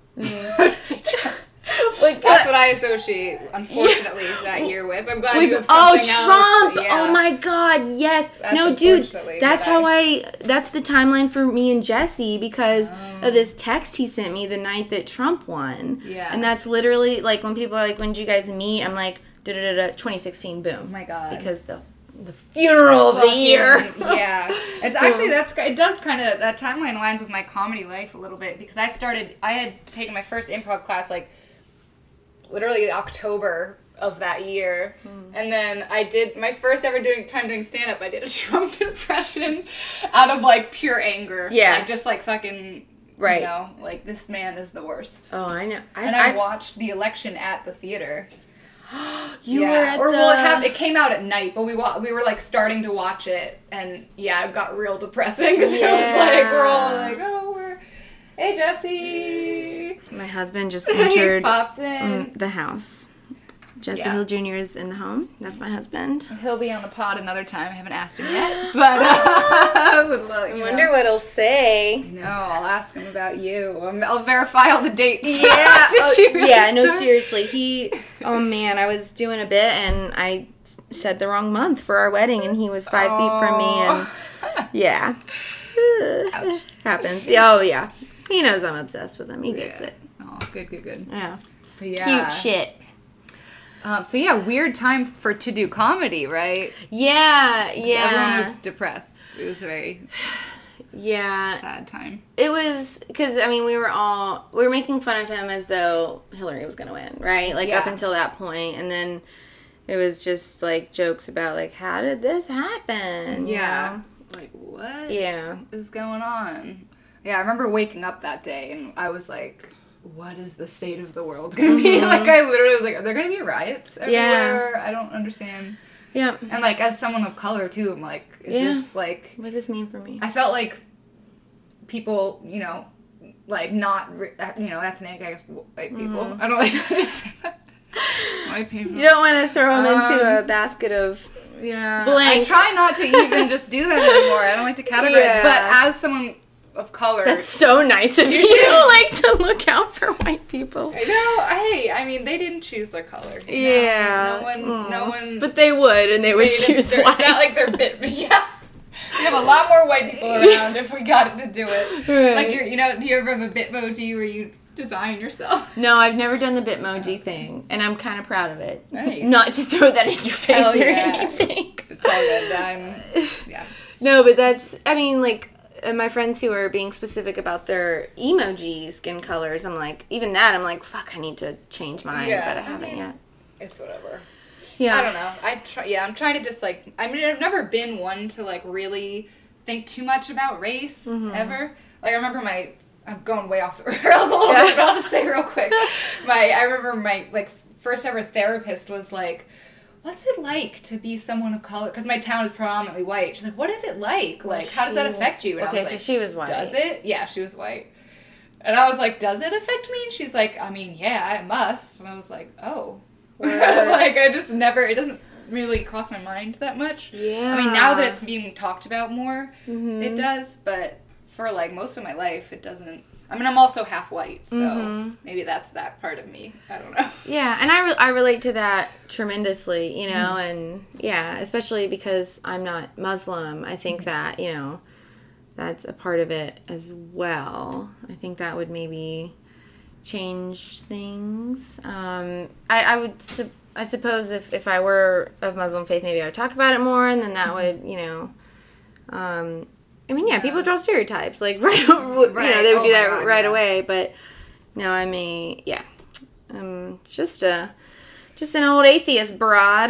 F: Like,
E: That's what I associate, unfortunately, that year with. I'm glad you have
F: with,
E: something
F: Trump!
E: else. Yeah.
F: Oh my god, yes.
E: That's
F: no, dude,
E: unfortunately
F: that's
E: what
F: how that's the timeline for me and Jesse because of this text he sent me the night that Trump won.
E: Yeah.
F: And that's literally, like, when people are like, when did you guys meet? I'm like, 2016, boom.
E: Oh my god.
F: Because the the funeral of the year.
E: Yeah. It's actually, it does kind of, that timeline aligns with my comedy life a little bit, because I had taken my first improv class, like, literally October of that year. And then I did, my first ever time doing stand-up, I did a Trump impression out of, like, pure anger.
F: Yeah.
E: Like, just, like, fucking,
F: Right.
E: you know, like, this man is the worst.
F: Oh, I know.
E: I watched the election at the theater.
F: You were at
E: it came out at night, but we were like starting to watch it, and yeah, it got real depressing because it was like we're all like, hey Jesse.
F: My husband just
E: He
F: entered
E: popped in.
F: the house. Jesse
E: Yeah.
F: Hill Jr. is in the home. That's my husband.
E: He'll be on the pod another time. I haven't asked him yet, but I would love.
F: I wonder what he'll say.
E: No, I'll ask him about you. I'll verify all the dates.
F: Yeah. Yeah, no,
E: start?
F: seriously. Oh man, I was doing a bit and I said the wrong month for our wedding and he was 5 feet from me and yeah. Happens. Oh yeah. He knows I'm obsessed with him. He gets it.
E: Oh, good.
F: Yeah.
E: But yeah.
F: Cute shit.
E: So yeah, weird time to do comedy, right?
F: Yeah.
E: Everyone was depressed. It was a very
F: Yeah.
E: sad time.
F: It was because I mean we were making fun of him as though Hillary was gonna win, right? Like up until that point, and then it was just like jokes about like how did this happen?
E: Yeah.
F: You know?
E: Like what?
F: Yeah.
E: Is going on? Yeah, I remember waking up that day and I was like, what is the state of the world gonna be? Like I literally was like, are there gonna be riots everywhere? I don't understand.
F: Yeah.
E: And like as someone of color too, I'm like, is this like,
F: what does this mean for me?
E: I felt like people, you know, like not, you know, ethnic, I guess, white people. I don't like to just say that. White people.
F: You don't want to throw them into a basket of
E: Yeah.
F: blank.
E: I try not to even just do that anymore. I don't like to categorize.
F: Yeah.
E: But as someone of color.
F: That's so nice of you, like, to look out for white people.
E: I know. Hey, I mean, they didn't choose their color.
F: Yeah.
E: No one.
F: But they would, and they would choose white.
E: It's not like they're bit. Yeah. We have a lot more white people around if we got it to do it.
F: Right.
E: Like, do you ever have a Bitmoji where you design yourself?
F: No, I've never done the Bitmoji thing, and I'm kind of proud of it.
E: Nice.
F: Not to throw that in your face
E: Hell
F: or
E: yeah.
F: anything.
E: It's all good. Yeah.
F: No, but that's, I mean, like, my friends who are being specific about their emoji skin colors, I'm like, even that, I'm like, fuck, I need to change mine, but I haven't yet.
E: It's whatever.
F: Yeah.
E: I don't know. I'm trying to just, like, I mean, I've never been one to, like, really think too much about race, ever. Like, I remember I'm going way off the rails a little bit, but I'll just say real quick. I remember my, like, first ever therapist was like, what's it like to be someone of color? Because my town is predominantly white. She's like, what is it like? Like, how does that affect you? And
F: Okay,
E: I was
F: so
E: like,
F: she was white.
E: Does it? Yeah, she was white. And I was like, does it affect me? And she's like, I mean, yeah, it must. And I was like, oh. Like, I just never, it doesn't really cross my mind that much.
F: Yeah.
E: I mean, now that it's being talked about more, it does. But for, like, most of my life, it doesn't. I mean, I'm also half white, so maybe that's that part of me. I don't know.
F: Yeah, and I relate to that tremendously, you know, and yeah, especially because I'm not Muslim. I think that, you know, that's a part of it as well. I think that would maybe change things. I suppose if I were of Muslim faith, maybe I would talk about it more, and then that would, you know, I mean, yeah, people draw stereotypes, like, you know, they would do that right away, but, no, I mean, yeah, I'm just an old atheist broad.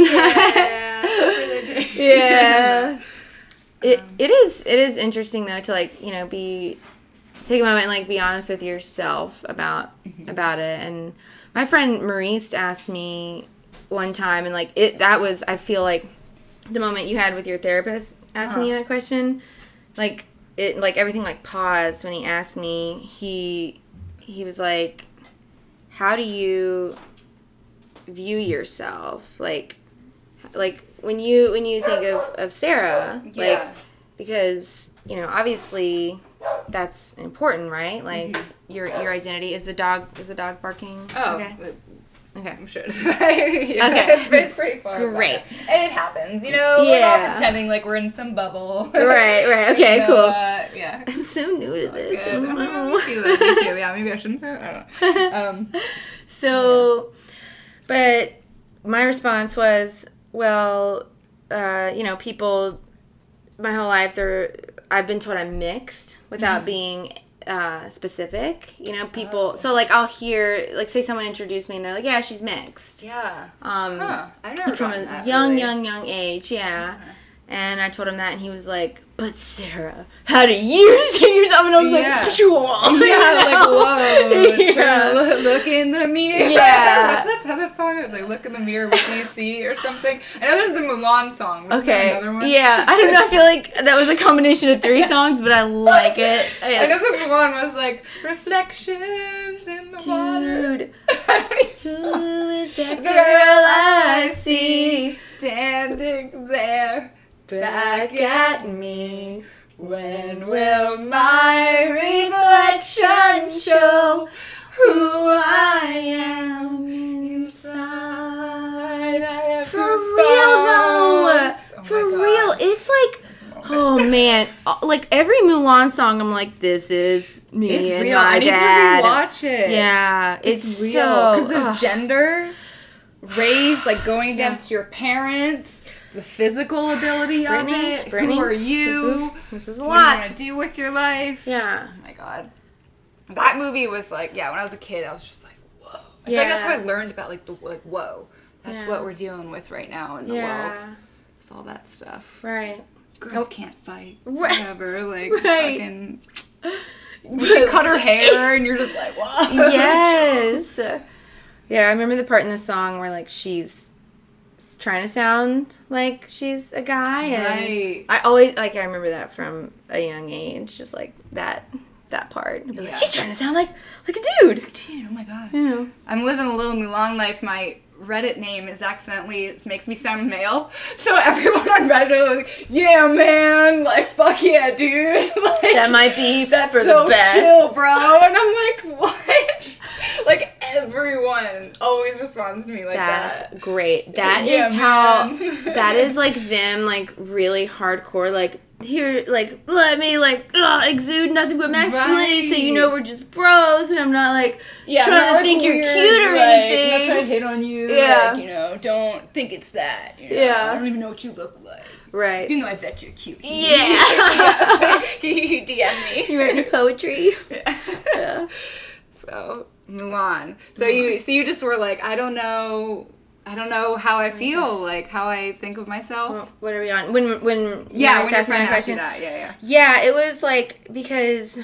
F: Yeah. It is interesting, though, to, like, you know, take a moment and, like, be honest with yourself about it, and my friend Maurice asked me one time, and, like, I feel like, the moment you had with your therapist asking you that question, like, everything, like, paused when he asked me. He was like, how do you view yourself? Like when you think of Sarah, like, because, you know, obviously that's important, right? Like, your identity. Is the dog barking?
E: Oh,
F: okay.
E: I'm sure it's it's pretty far.
F: Great.
E: And it happens, you know? We're not pretending like we're in some bubble.
F: Right. Okay,
E: so,
F: cool.
E: Yeah.
F: I'm so new to this.
E: Me too. Yeah, maybe I shouldn't say it. I don't know.
F: So, but my response was, well, people my whole life, I've been told I'm mixed without being specific. People. So like I'll hear like say someone introduced me and they're like, yeah, she's mixed.
E: Yeah.
F: I've
E: never
F: from
E: gotten
F: a
E: that,
F: young,
E: really.
F: young age. Yeah. And I told him that, and he was like, "But Sarah, how do you see yourself?" And I was
E: Yeah.
F: like, "Whoa."
E: Yeah, whoa.
F: Yeah.
E: Look in the mirror.
F: Yeah.
E: How's that song? It was like, look in the mirror, what do you see? Or something. I know there's the Mulan song. Wasn't there
F: Okay.
E: another one?
F: Yeah. I don't know. I feel like that was a combination of 3 songs, but I like it.
E: I know the Mulan was like, reflections in the water.
F: Dude,
E: I don't even
F: who is that
E: Girl I see standing there
F: back at me? When will my reflection show who I am inside? For real though, for real, it's like, oh man, like every Mulan song, I'm like, this is me
E: It's
F: and
E: real.
F: my
E: I need
F: dad.
E: to rewatch it.
F: Yeah, it's
E: real.
F: so
E: Because there's gender, race, like going against your parents, the physical ability of it.
F: Brittany,
E: Who are you?
F: This is a
E: What do you
F: lot.
E: want to do with your life?
F: Yeah.
E: Oh my god. That movie was like, yeah, when I was a kid, I was just like, whoa. I feel like that's how I learned about like whoa. That's what we're dealing with right now in the world. It's all that stuff.
F: Right.
E: Girls can't fight.
F: Right.
E: Whatever. Like,
F: Right.
E: fucking. She cut her hair, and you're just like, whoa.
F: Yes. Yeah, I remember the part in the song where like she's trying to sound like she's a guy, and
E: Right.
F: I always I remember that from a young age, just like that part. I'd be like,
E: Yeah.
F: she's trying to sound like a dude.
E: Dude, oh my god.
F: Yeah.
E: I'm living a little Mulan life. My Reddit name is accidentally, it makes me sound male. So everyone on Reddit is like, yeah, man. Like, fuck yeah, dude. Like,
F: That might be
E: that's
F: for
E: so
F: the best.
E: chill, bro. And I'm like, what? Like, everyone always responds to me like
F: That's
E: that.
F: great. That is
E: Yeah,
F: how.
E: man.
F: That is like them, like really hardcore. Like here, like let me like exude nothing but masculinity, so you know we're just bros, and I'm not like trying to think you're cute or
E: like,
F: anything.
E: I'm not trying to hit on you.
F: Yeah.
E: Like, don't think it's that.
F: Yeah.
E: I don't even know what you look like.
F: Right.
E: Even though I bet you're cute.
F: Yeah.
E: You DM me.
F: You write any poetry? Yeah.
E: So Mulan. So you just were like, I don't know how I feel, like how I think of myself.
F: Well, what are we on? When
E: Yeah,
F: when
E: when you're
F: asked me
E: trying
F: that
E: to ask you
F: question?
E: that. Yeah.
F: Yeah, it was like because,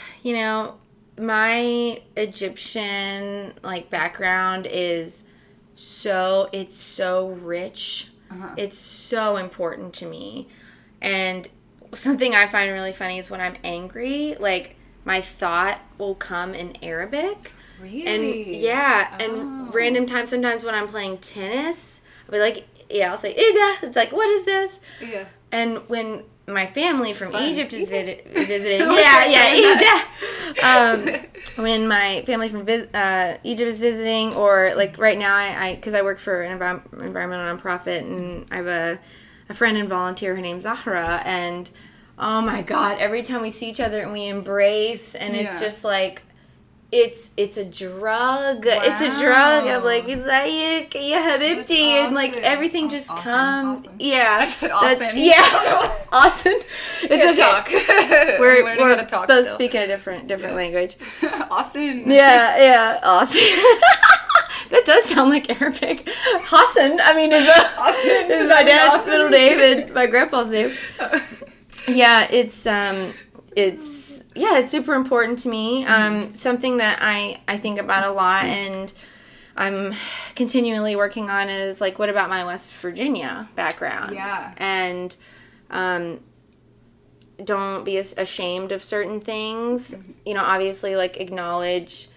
F: my Egyptian like background is it's so rich.
E: Uh-huh.
F: It's so important to me. And something I find really funny is when I'm angry, like my thought will come in Arabic.
E: Really?
F: And and
E: Oh.
F: random times sometimes when I'm playing tennis, I'll be like, I'll say Ida. It's like, what is this?
E: Yeah.
F: And when my family from
E: fun.
F: Egypt is visiting,
E: I
F: Ida. When my family from Egypt is visiting, or like right now, because I work for an environmental nonprofit, and I have a friend and volunteer. Her name's Zahra, and oh my God, every time we see each other and we embrace, and it's just like. It's a drug.
E: Wow.
F: It's a drug. I'm like, is that you, habibti?
E: That's
F: And like
E: awesome.
F: everything just
E: Awesome.
F: comes.
E: Awesome.
F: Yeah.
E: I just said
F: That's-
E: awesome.
F: Yeah. Awesome. It's okay.
E: Talk.
F: We're
E: learning how to talk
F: both
E: still.
F: speaking a different language.
E: Awesome.
F: Yeah. Awesome. That does sound like Arabic. Hassan, I mean, is my dad's
E: Awesome.
F: middle name and my grandpa's name. Yeah, it's super important to me. Something that I think about a lot, and I'm continually working on is like, what about my West Virginia background?
E: Yeah.
F: And don't be ashamed of certain things. Obviously, like acknowledge,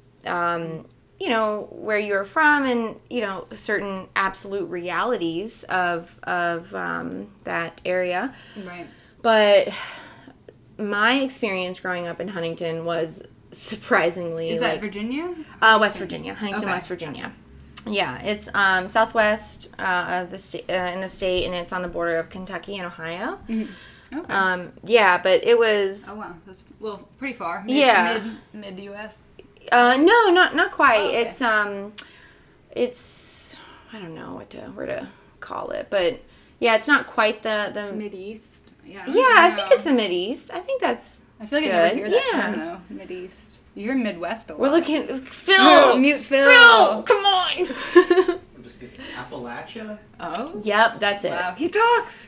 F: where you're from, and certain absolute realities of that area.
E: Right.
F: But my experience growing up in Huntington was surprisingly
E: Is that Virginia?
F: West Virginia, Huntington,
E: Okay.
F: West Virginia. Yeah, it's southwest of the state, in the state, and it's on the border of Kentucky and Ohio.
E: Okay.
F: Yeah, but it was
E: Oh wow, that's pretty far. Mid US.
F: no, not quite.
E: Oh, okay.
F: It's I don't know where to call it, but Yeah, it's not quite the
E: Mid-East. Yeah,
F: I think it's the Mid-East. I think that's
E: I feel like
F: good.
E: I never hear that
F: Yeah.
E: term, though. Mid-East. You hear Midwest a lot.
F: we're looking. Phil,
E: Mute Phil.
F: Phil, come on.
G: I'm just kidding. Appalachia?
E: Oh.
F: Yep, that's it.
E: Wow, he talks.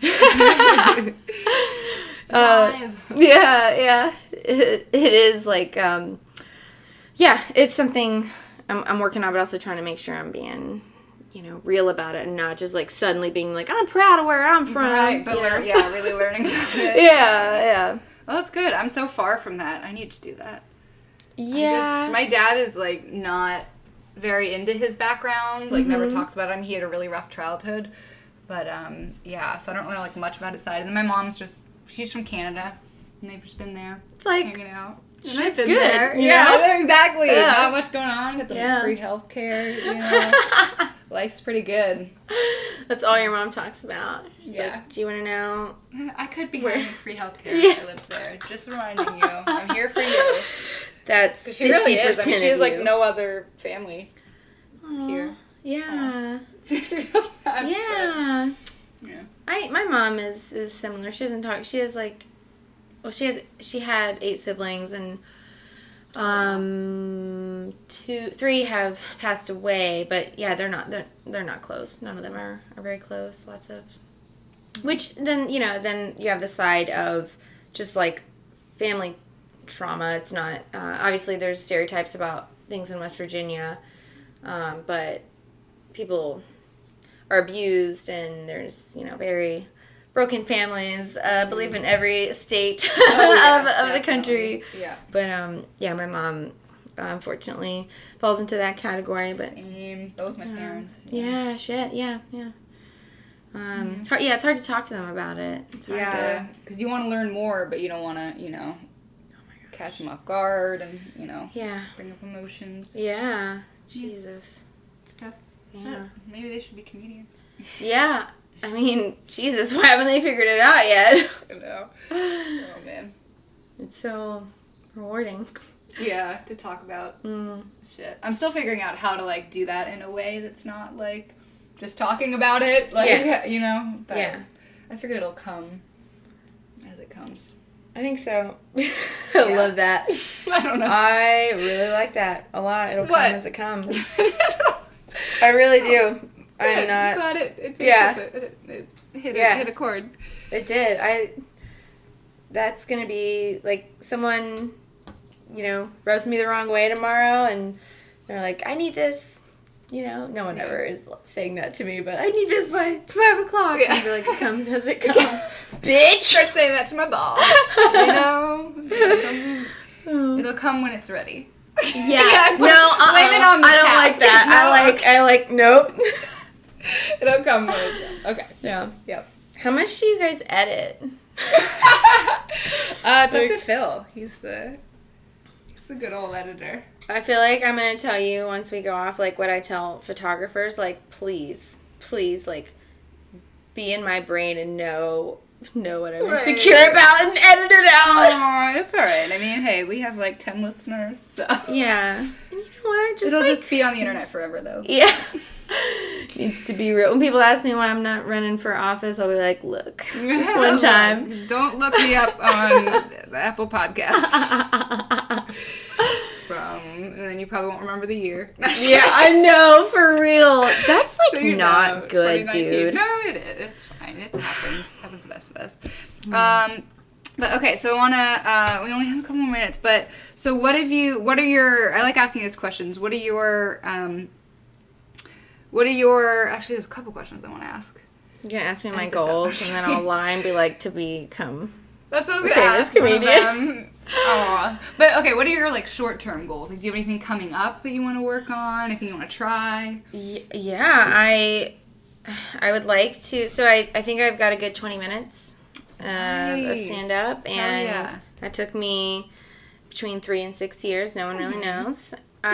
F: Yeah. It is like, yeah, it's something I'm working on, but also trying to make sure I'm being, real about it and not just like suddenly being like, I'm proud of where I'm from.
E: Right, but really learning about it.
F: Yeah.
E: Well, that's good. I'm so far from that. I need to do that.
F: Yeah.
E: My dad is like not very into his background. Like never talks about it. He had a really rough childhood, but so I don't really know like much about his side. And then my mom's she's from Canada, and they've just been there.
F: It's like,
E: hanging out.
F: it's good.
E: Yeah, exactly.
F: Yeah.
E: Not much going on. Got the free health care. Life's pretty good.
F: That's all your mom talks about. She's
E: Yeah.
F: like, do you want to know?
E: I could be
F: Where-
E: having free health care if I lived there. Just reminding you, I'm here for you.
F: That's 50%
E: She really is. I mean, she has
F: of
E: like
F: you.
E: no other family
F: Aw,
E: here.
F: Yeah.
E: Makes me feel sad,
F: Yeah.
E: but, yeah.
F: My mom is similar. She doesn't talk. She has like, she had 8 siblings and 3 have passed away. But yeah, they're not close. None of them are very close. Lots of, which then then you have the side of just like family trauma. It's not obviously there's stereotypes about things in West Virginia, but people are abused and there's very broken families. Believe in every state of the country.
E: Yeah.
F: But my mom unfortunately falls into that category. But
E: Same. Those my parents.
F: yeah, shit, yeah. It's hard to talk to them about it. It's hard to.
E: Because you want to learn more, but you don't want to, catch them off guard and,
F: Yeah.
E: bring up emotions.
F: Yeah. Jesus.
E: It's tough.
F: Yeah.
E: Maybe they should be comedians.
F: Yeah. I mean, Jesus, why haven't they figured it out yet?
E: I know. Oh, man.
F: It's so rewarding.
E: Yeah, to talk about
F: Mm.
E: shit. I'm still figuring out how to, like, do that in a way that's not, like, just talking about it. Like,
F: Yeah.
E: But
F: Yeah.
E: I figure it'll come as it comes.
F: I think so. I
E: Yeah.
F: love that.
E: I don't know.
F: I really like that a lot. It'll
E: What?
F: come as it comes. I really do. I'm not.
E: Glad it
F: Yeah.
E: it hit
F: Yeah.
E: hit a chord.
F: It did. That's gonna be like someone, rubs me the wrong way tomorrow, and they're like, "I need this." No one ever is saying that to me, but I need this by 5 o'clock.
E: Yeah.
F: And they're like, it comes as it comes. Bitch!
E: Start saying that to my boss. It'll come when it's ready.
F: Yeah.
E: Blame it on the
F: I don't
E: task.
F: like that. I like, nope.
E: It'll come when it's done. Okay.
F: Yeah.
E: Yep.
F: How much do you guys edit?
E: It's up to Phil. He's the good old editor.
F: I feel like I'm going to tell you once we go off, like what I tell photographers, like, please, like, be in my brain and know what I'm
E: Right.
F: insecure about and edit it out.
E: Oh, it's alright. I mean, hey, we have like 10 listeners, so.
F: Yeah. And you know what?
E: It'll just be on the internet forever, though.
F: Yeah. Needs to be real. When people ask me why I'm not running for office, I'll be like, look, this one time.
E: Don't look me up on the Apple Podcasts. And then you probably won't remember the year.
F: Yeah, I know, for real. That's like
E: So you
F: not
E: know,
F: good,
E: 2019.
F: dude.
E: No, it is. It's fine. It happens. Happens to the best of us. But okay, so I wanna. We only have a couple more minutes, but so what are your? I like asking these questions. What are your? Actually, there's a couple questions I want to ask.
F: You're going to ask me my
E: think so.
F: goals, and then I'll lie and be like, to become
E: That's what I was
F: a
E: gonna
F: famous
E: ask. One of
F: comedian.
E: them. Aw. But okay, what are your like short-term goals? Like, do you have anything coming up that you want to work on? Anything you want to try?
F: Yeah, I would like to. So I think I've got a good 20 minutes of
E: Nice.
F: stand-up,
E: Hell
F: and
E: yeah.
F: that took me between 3 and 6 years. No one really
E: Mm-hmm.
F: knows.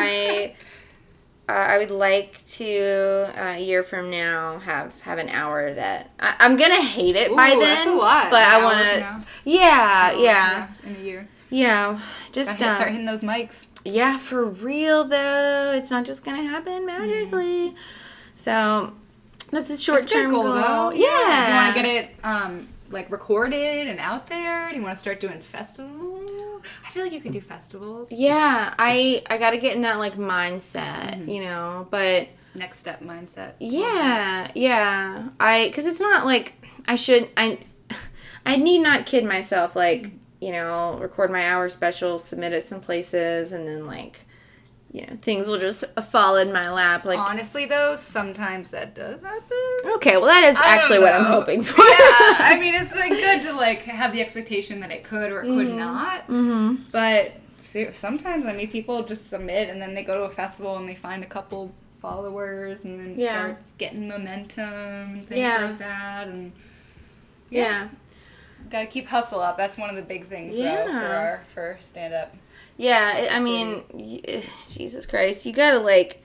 F: I would like to, a year from now, have an hour that... I'm going to hate it by
E: Ooh,
F: then.
E: that's a lot.
F: But
E: An
F: I
E: hour
F: want
E: from
F: to...
E: now?
F: Yeah.
E: In a year.
F: Yeah. Just...
E: Gotta start hitting those mics.
F: Yeah, for real, though. It's not just going to happen magically. So, That's a
E: That's a
F: short-term
E: good
F: goal.
E: though.
F: Yeah.
E: Do you want to get it like recorded and out there? Do you want to start doing festivals? I feel like you could do festivals.
F: Yeah, I got to get in that like mindset, you know, but
E: Next step mindset.
F: yeah, because it's not like I need not kid myself, like, you know, record my hour special, submit it some places, and then like, you know, things will just fall in my lap. Like,
E: Honestly, though, sometimes that does happen.
F: okay, well, that is
E: I don't
F: actually what I'm
E: know.
F: hoping for.
E: Yeah, I mean, it's like good to like have the expectation that it could or it could not.
F: Mm-hmm.
E: But sometimes I mean, people just submit and then they go to a festival and they find a couple followers and then it
F: Yeah.
E: starts getting momentum and things
F: Yeah.
E: like that. And
F: Yeah.
E: gotta keep hustle up. That's one of the big things though for stand up.
F: Yeah, I mean, Jesus Christ, you gotta like.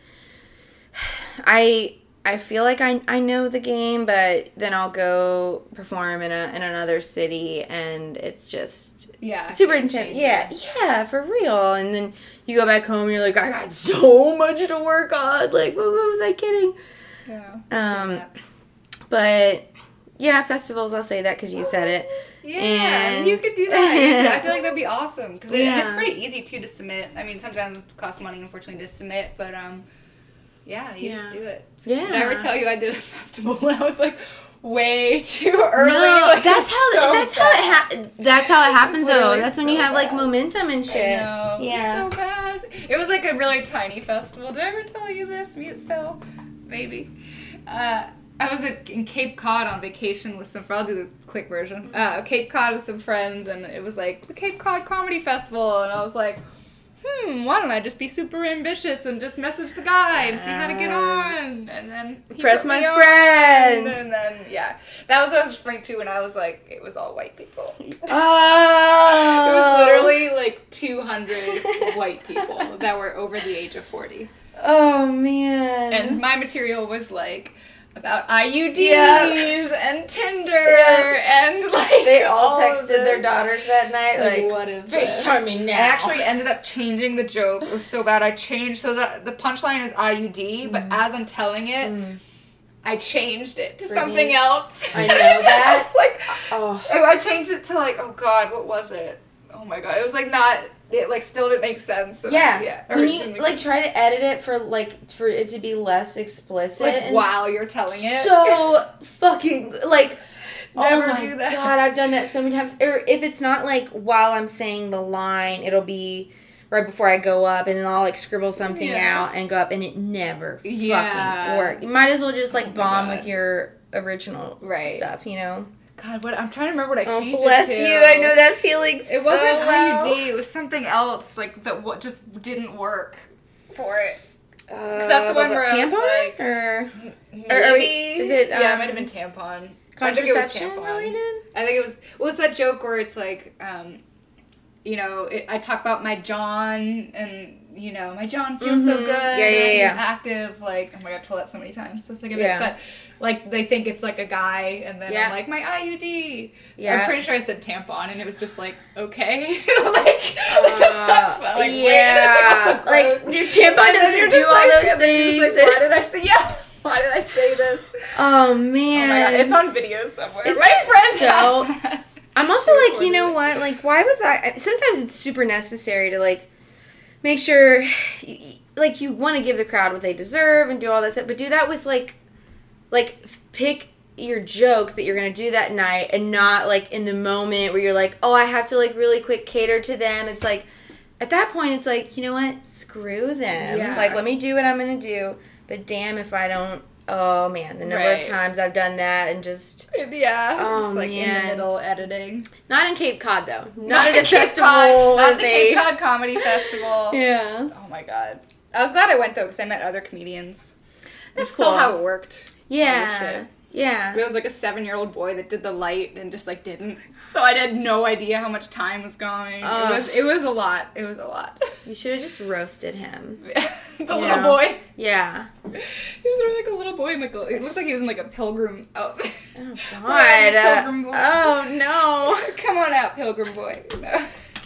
F: I feel like I know the game, but then I'll go perform in another city, and it's just super intense. Yeah, for real. And then you go back home, and you're like, I got so much to work on. Like, what was I kidding?
E: Yeah.
F: But yeah, festivals. I'll say that because you said it.
E: Yeah,
F: And-
E: you could do that. I feel like that'd be awesome because
F: Yeah.
E: it's pretty easy too to submit. I mean, sometimes it costs money, unfortunately, to submit, but yeah, you just do it.
F: Yeah.
E: Did I ever tell you I did a festival when I was like way too early?
F: No,
E: Like,
F: that's
E: it
F: how
E: was so bad.
F: that's how it happens though.
E: literally
F: That's when you
E: so
F: have like
E: bad.
F: momentum and shit.
E: I know.
F: Yeah.
E: So bad. It was like a really tiny festival. Did I ever tell you this? Mute Phil? Maybe. I was in Cape Cod on vacation with some friends. I'll do the quick version. Cape Cod with some friends, and it was like the Cape Cod Comedy Festival, and I was like, why don't I just be super ambitious and just message the guy and see how to get on? And then he
F: Press
E: put
F: my
E: me on,
F: friends.
E: And then, yeah. That was what I was referring to when I was like, it was all white people.
F: Oh.
E: It was literally like 200 white people that were over the age of 40.
F: Oh man.
E: And my material was like about IUDs
F: Yeah.
E: and Tinder
F: Yeah.
E: and like
F: they all
E: of
F: texted their
E: this.
F: daughters that night, like,
E: what is this?
F: FaceTime me now.
E: I actually ended up changing the joke. It was so bad. I changed so the punchline is IUD, but as I'm telling it, I changed it to
F: Brittany,
E: something else.
F: I know that.
E: It's like
F: Oh.
E: I changed it to like, oh god, what was it? Oh my god, it was like not. It like still didn't make sense. And
F: Yeah. When
E: everything
F: you
E: makes
F: like try to edit it for it to be less explicit,
E: like
F: and
E: while you're telling it.
F: so fucking like.
E: Never
F: oh my
E: do that.
F: god, I've done that so many times. Or if it's not like while I'm saying the line, it'll be right before I go up, and then I'll like scribble something out and go up, and it never fucking works. You might as well just like bomb with your original stuff, you know.
E: God, what I'm trying to remember what I
F: Oh,
E: changed
F: bless
E: it to.
F: you! I know that feeling.
E: It wasn't
F: so well.
E: IUD. It was something else. Like that. What just didn't work for it. That's the one where I was
F: tampon
E: like,
F: or
E: Maybe.
F: is it?
E: Yeah, it might have been tampon. I think it was
F: Contraception
E: tampon.
F: related?
E: I think it was. What's that joke where it's like, you know, I talk about my John and. You know, my John feels so good.
F: Yeah.
E: Active, like, oh my god, I've told that so many times. So sick of
F: Yeah.
E: it. But, like, they think it's like a guy, and then I'm like, my IUD. So I'm pretty sure I said tampon, and it was just like, okay. like, it's not fun. Like,
F: yeah.
E: wait,
F: Like, your tampon doesn't do all those things.
E: Like, why did I say, why did I say this?
F: Oh,
E: Oh
F: man.
E: my god, it's on video somewhere.
F: Isn't
E: my
F: it
E: friend
F: so-
E: has that.
F: I'm also like, you know what? Like, why was I... Sometimes it's super necessary to, like, make sure, like, you want to give the crowd what they deserve and do all that stuff, but do that with, like, pick your jokes that you're going to do that night and not, like, in the moment where you're like, oh, I have to, like, really quick cater to them. It's like, at that point, it's like, you know what? Screw them.
E: Yeah.
F: Like, let me do what I'm going to do, but damn if I don't... Oh, man, the number of times I've done that and just...
E: Yeah.
F: Oh,
E: just like in
F: man.
E: the middle editing.
F: Not in Cape Cod, though. Not at a
E: at Cape
F: festival.
E: Cod,
F: where
E: not at the
F: they-
E: Cape Cod Comedy Festival.
F: Yeah.
E: Oh my god. I was glad I went though because I met other comedians. That's
F: cool.
E: still how it worked.
F: Yeah.
E: Holy shit.
F: Yeah.
E: There was like a 7-year-old boy that did the light and just like didn't. So I had no idea how much time was going. It was a lot. It was a lot.
F: You should have just roasted him.
E: The little boy.
F: Yeah.
E: He was sort of like a little boy. It looks like he was in like a pilgrim outfit.
F: Oh,
E: Pilgrim
F: God.
E: boy.
F: Oh, no.
E: Come on out, pilgrim boy. No.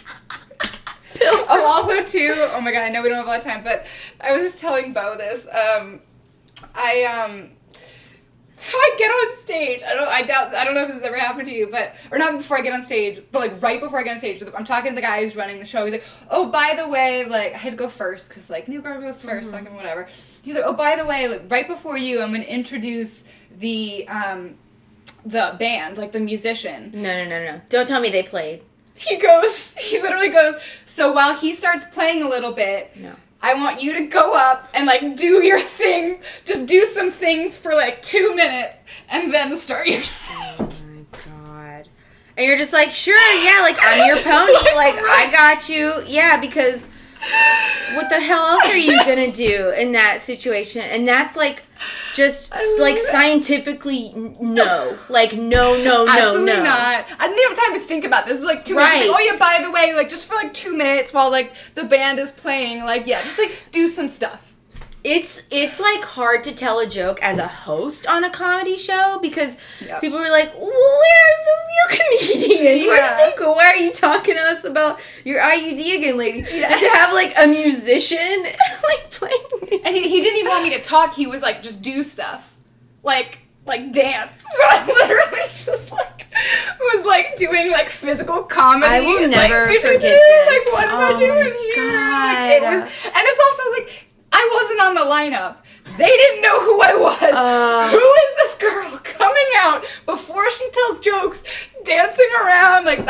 E: Oh, also too. Oh my god, I know we don't have a lot of time, but I was just telling Bo this. So I get on stage. I don't know if this has ever happened to you, or not before I get on stage, but like right before I get on stage, I'm talking to the guy who's running the show. He's like, oh, by the way, like I had to go first because like new girl goes first, fucking whatever. He's like, oh, by the way, like right before you, I'm gonna introduce the band, like the musician.
F: No. Don't tell me they played.
E: He literally goes, so while he starts playing a little bit,
F: No.
E: I want you to go up and, like, do your thing. Just do some things for, like, 2 minutes and then start your set.
F: Oh, my God. And you're just like, sure, yeah, like, I'm your pony. Like, I got you. Yeah, because what the hell else are you going to do in that situation? And that's, like, just, like, scientifically no. Like, no.
E: Absolutely not. I didn't have time to think about this. It was, like, 2 minutes.
F: Right.
E: Like, oh, yeah, by the way, like, just for, like, 2 minutes while, like, the band is playing. Like, yeah, just, like, do some stuff.
F: It's like hard to tell a joke as a host on a comedy show because people were like, well, where are the real comedians? Where did they go? Why are you talking to us about your IUD again, lady? Yeah. Did you have like a musician like playing music?
E: And he didn't even want me to talk. He was like, just do stuff. Like dance. So I literally just like was like doing like physical comedy.
F: I will never
E: like,
F: forget this.
E: Like what am I doing here?
F: God.
E: Like, it was, and it's also like I wasn't on the lineup. They didn't know who I was. Who is this girl coming out before she tells jokes, dancing around like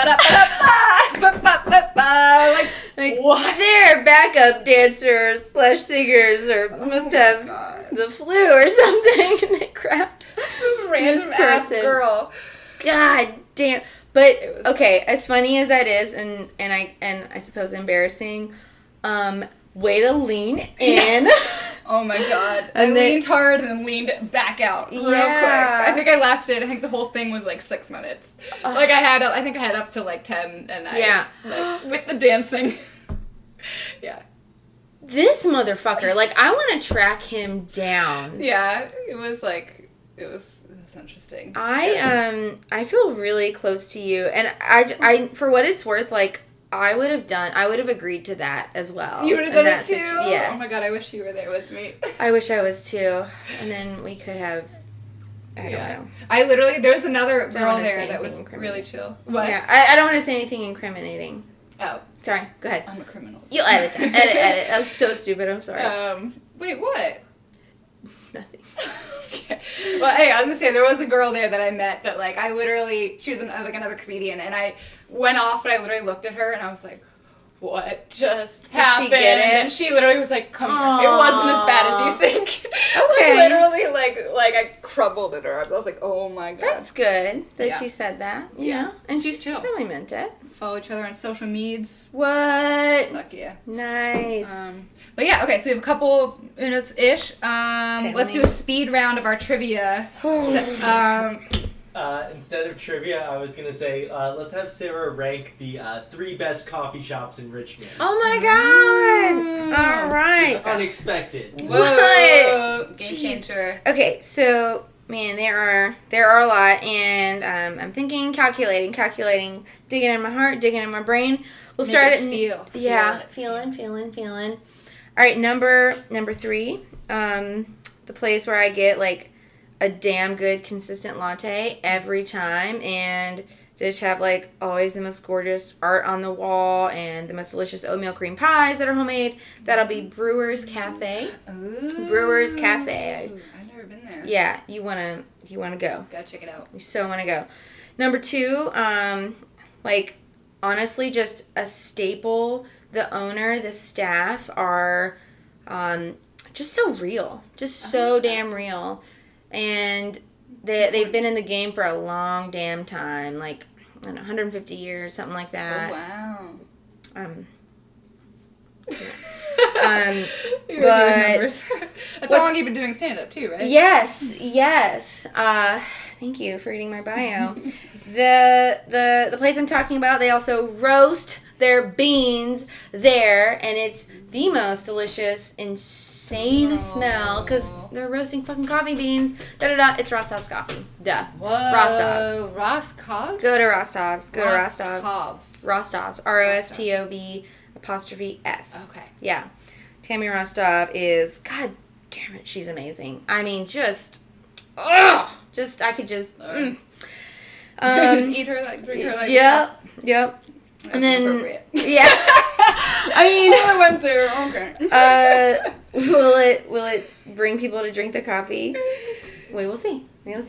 E: ba-da-ba-da-ba, like what?
F: They're backup dancers / singers or must have the flu or something. And they grabbed
E: this random ass girl.
F: God damn. But okay, as funny as that is, and I suppose embarrassing, way to lean in.
E: Oh my God. I leaned hard and then leaned back out real quick. I think the whole thing was like 6 minutes. Like I think I had up to like 10 and like, with the dancing. Yeah.
F: This motherfucker, like I want to track him down.
E: Yeah, it was interesting.
F: I feel really close to you, and I for what it's worth, like I would have agreed to that as well.
E: You would have done it too?
F: Yes.
E: Oh my God, I wish you were there with me.
F: I wish I was too. And then we could have, I don't know.
E: There was another girl there that was really chill. What?
F: Yeah, I don't want to say anything incriminating.
E: Oh.
F: Sorry, go ahead.
E: I'm a criminal.
F: You'll edit that. Edit. That was so stupid, I'm sorry.
E: Wait, what?
F: Nothing.
E: Okay. Well, hey, I was gonna say, there was a girl there that I met that, like, she was like another comedian, and I went off and I literally looked at her and I was like, what just happened?
F: Did she get it?
E: And she literally was like, come here. It wasn't as bad as you think.
F: Okay.
E: Literally, like I crumbled at her. I was like, oh my God.
F: That's good that she said that. You know? And
E: she's
F: she
E: chill.
F: probably meant it.
E: Follow each other on social medias.
F: What?
E: Fuck yeah.
F: Nice.
E: But yeah, okay, so we have a couple minutes-ish. Let's do a speed round of our trivia.
G: Instead of trivia, I was going to say, let's have Sarah rank the 3 best coffee shops in Richmond.
F: Oh my God! All right.
G: It's unexpected.
E: What? Game changer.
F: Okay, so man, there are a lot, and I'm thinking, calculating, digging in my heart, digging in my brain. We'll start at
E: feel.
F: Yeah, feeling. All right, number 3, the place where I get like a damn good consistent latte every time, and just have like always the most gorgeous art on the wall and the most delicious oatmeal cream pies that are homemade. That'll be Brewer's Cafe.
E: Ooh.
F: Brewer's Cafe.
E: I've never been there.
F: Yeah, you wanna go.
E: Gotta check it out.
F: You so wanna go. Number 2, like honestly, just a staple. The owner, the staff are just so real, just so damn real, and they've been in the game for a long damn time, like I don't know, 150 years, something like that.
E: Oh wow.
F: But
E: that's how long you've been doing stand-up too, right?
F: Yes. Thank you for reading my bio. The place I'm talking about, they also roast their beans there, and it's the most delicious, insane smell, because they're roasting fucking coffee beans. It's Rostov's Coffee. Duh.
E: Whoa.
F: Rostov's.
E: Rostov's?
F: Go to Rostov's.
E: Rostov's.
F: Rostov's. ROSTOV 'S.
E: Okay.
F: Yeah. Tammy Rostov is, God damn it, she's amazing. I mean, just oh, I could just.
E: Just eat her, like, drink her, like.
F: Yep.
E: That's
F: And then,
E: inappropriate.
F: yeah. I mean,
E: I went there. Okay.
F: will it bring people to drink the coffee? We will see.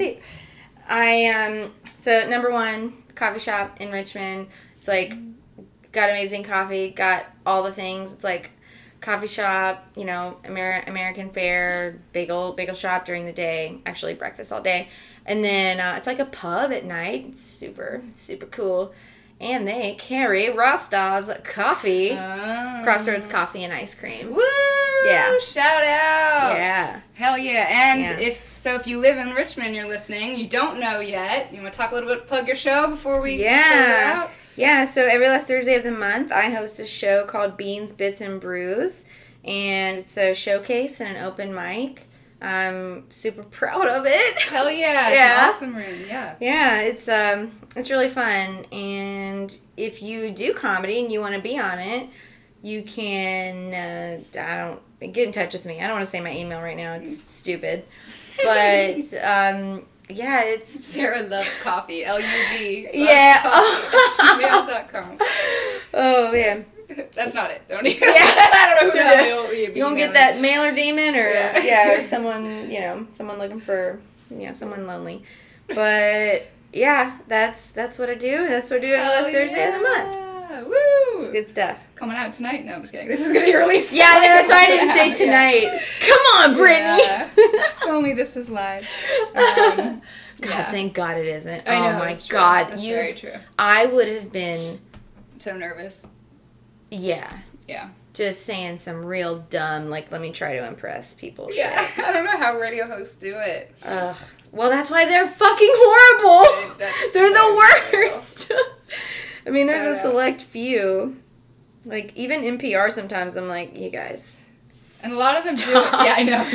F: So number one, coffee shop in Richmond. It's like, got amazing coffee, got all the things. It's like coffee shop, you know, American fare, bagel shop during the day, actually breakfast all day. And then it's like a pub at night. It's super cool. And they carry Rostov's coffee, Crossroads Coffee and Ice Cream.
E: Woo!
F: Yeah.
E: Shout out!
F: Yeah.
E: Hell yeah. And
F: Yeah.
E: if you live in Richmond, you're listening, you don't know yet, you want to talk a little bit, plug your show before we close it out?
F: Yeah, so every last Thursday of the month, I host a show called Beans, Bits, and Brews. And it's a showcase and an open mic. I'm super proud of it.
E: Hell yeah.
F: Yeah.
E: It's an awesome room. Yeah.
F: Yeah, it's really fun. And if you do comedy and you want to be on it, you can, get in touch with me. I don't want to say my email right now. It's stupid. But, yeah, it's...
E: Sarah loves coffee. LUV.
F: Yeah.
E: Gmail.com.
F: Oh, man.
E: That's not it. Don't even.
F: Yeah.
E: I don't know who
F: You won't get that mailer demon or or someone, someone looking for, someone lonely. But yeah, that's what I do. That's what I do every last Thursday of the month.
E: Woo!
F: It's good stuff.
E: Coming out tonight? No, I'm just kidding. This is gonna be released.
F: Yeah, I know, that's why I didn't say tonight. Come on, Brittany.
E: Yeah. If only this was live.
F: God, thank God it isn't.
E: I know,
F: oh my
E: it's true.
F: God,
E: That's very true.
F: I would have been.
E: So nervous.
F: Yeah.
E: Yeah.
F: Just saying some real dumb, like, let me try to impress people shit.
E: Yeah. I don't know how radio hosts do it.
F: Ugh. Well, that's why they're fucking horrible. They're the worst. I mean, there's a select few. Like, even NPR sometimes I'm like, you guys.
E: And a lot of them do it. Yeah, I know.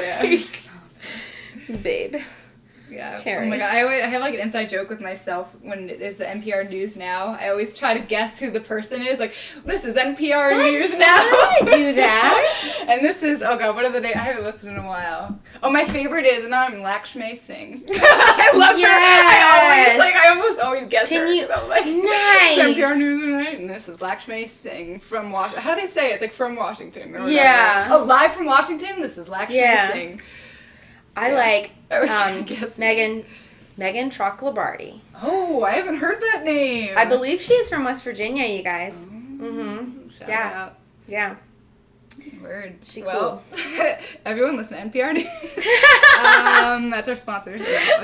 E: Yeah.
F: Babe.
E: Yeah.
F: Terry.
E: Oh my God. I have like an inside joke with myself when it is the NPR News Now. I always try to guess who the person is. Like, this is NPR News Now.
F: I do that.
E: And this is, oh God, what are the names? I haven't listened in a while. Oh, my favorite is Lakshmi Singh. I love her. I almost always guess her.
F: Can you?
E: I'm like,
F: Nice.
E: It's NPR News Tonight, and this is Lakshmi Singh from Washington. How do they say it? It's like from Washington. Or
F: Yeah.
E: Oh, live from Washington? This is Lakshmi Singh.
F: I like
E: guess
F: Megan Troclobardi.
E: Oh, I haven't heard that name.
F: I believe she is from West Virginia, you guys. Mm-hmm.
E: Shout out.
F: Yeah.
E: Word.
F: She
E: well, everyone listen to NPR News. That's our sponsor.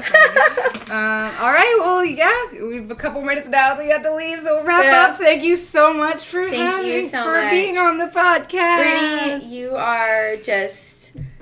E: All right, well, yeah, we have a couple minutes now. We got to leave, so we'll wrap up. Thank you so much for being on the podcast.
F: Brittany, you are just...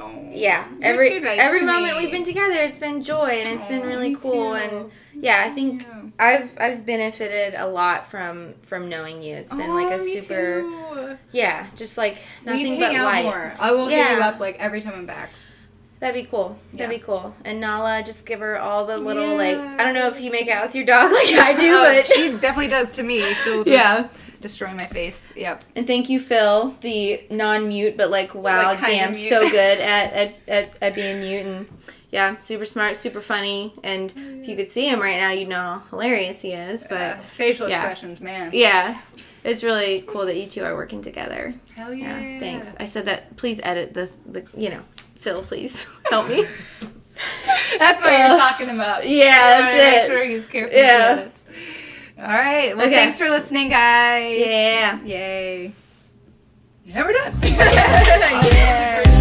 F: every moment we've been together, it's been joy and it's been really cool. And I think I've benefited a lot from knowing you. It's been like a super just like nothing but light.
E: More. I will hit you up like every time I'm back.
F: That'd be cool. That'd be cool. And Nala, just give her all the little like, I don't know if you make out with your dog like I do, but
E: she definitely does to me. She'll just destroy my face. Yep.
F: And thank you, Phil, the non-mute, but like, wow,
E: like
F: damn, so good at being mute. And super smart, super funny. And if you could see him right now, you'd know how hilarious he is. But
E: his facial expressions, man.
F: Yeah. It's really cool that you two are working together.
E: Hell yeah.
F: Thanks. I said that, please edit the Phil, please help me.
E: That's what you're talking about.
F: Yeah, that's it.
E: Make sure he's careful. Yeah. All right. Well, thanks for listening, guys.
F: Yeah.
E: Yay. Yeah, we're done.
F: Yeah.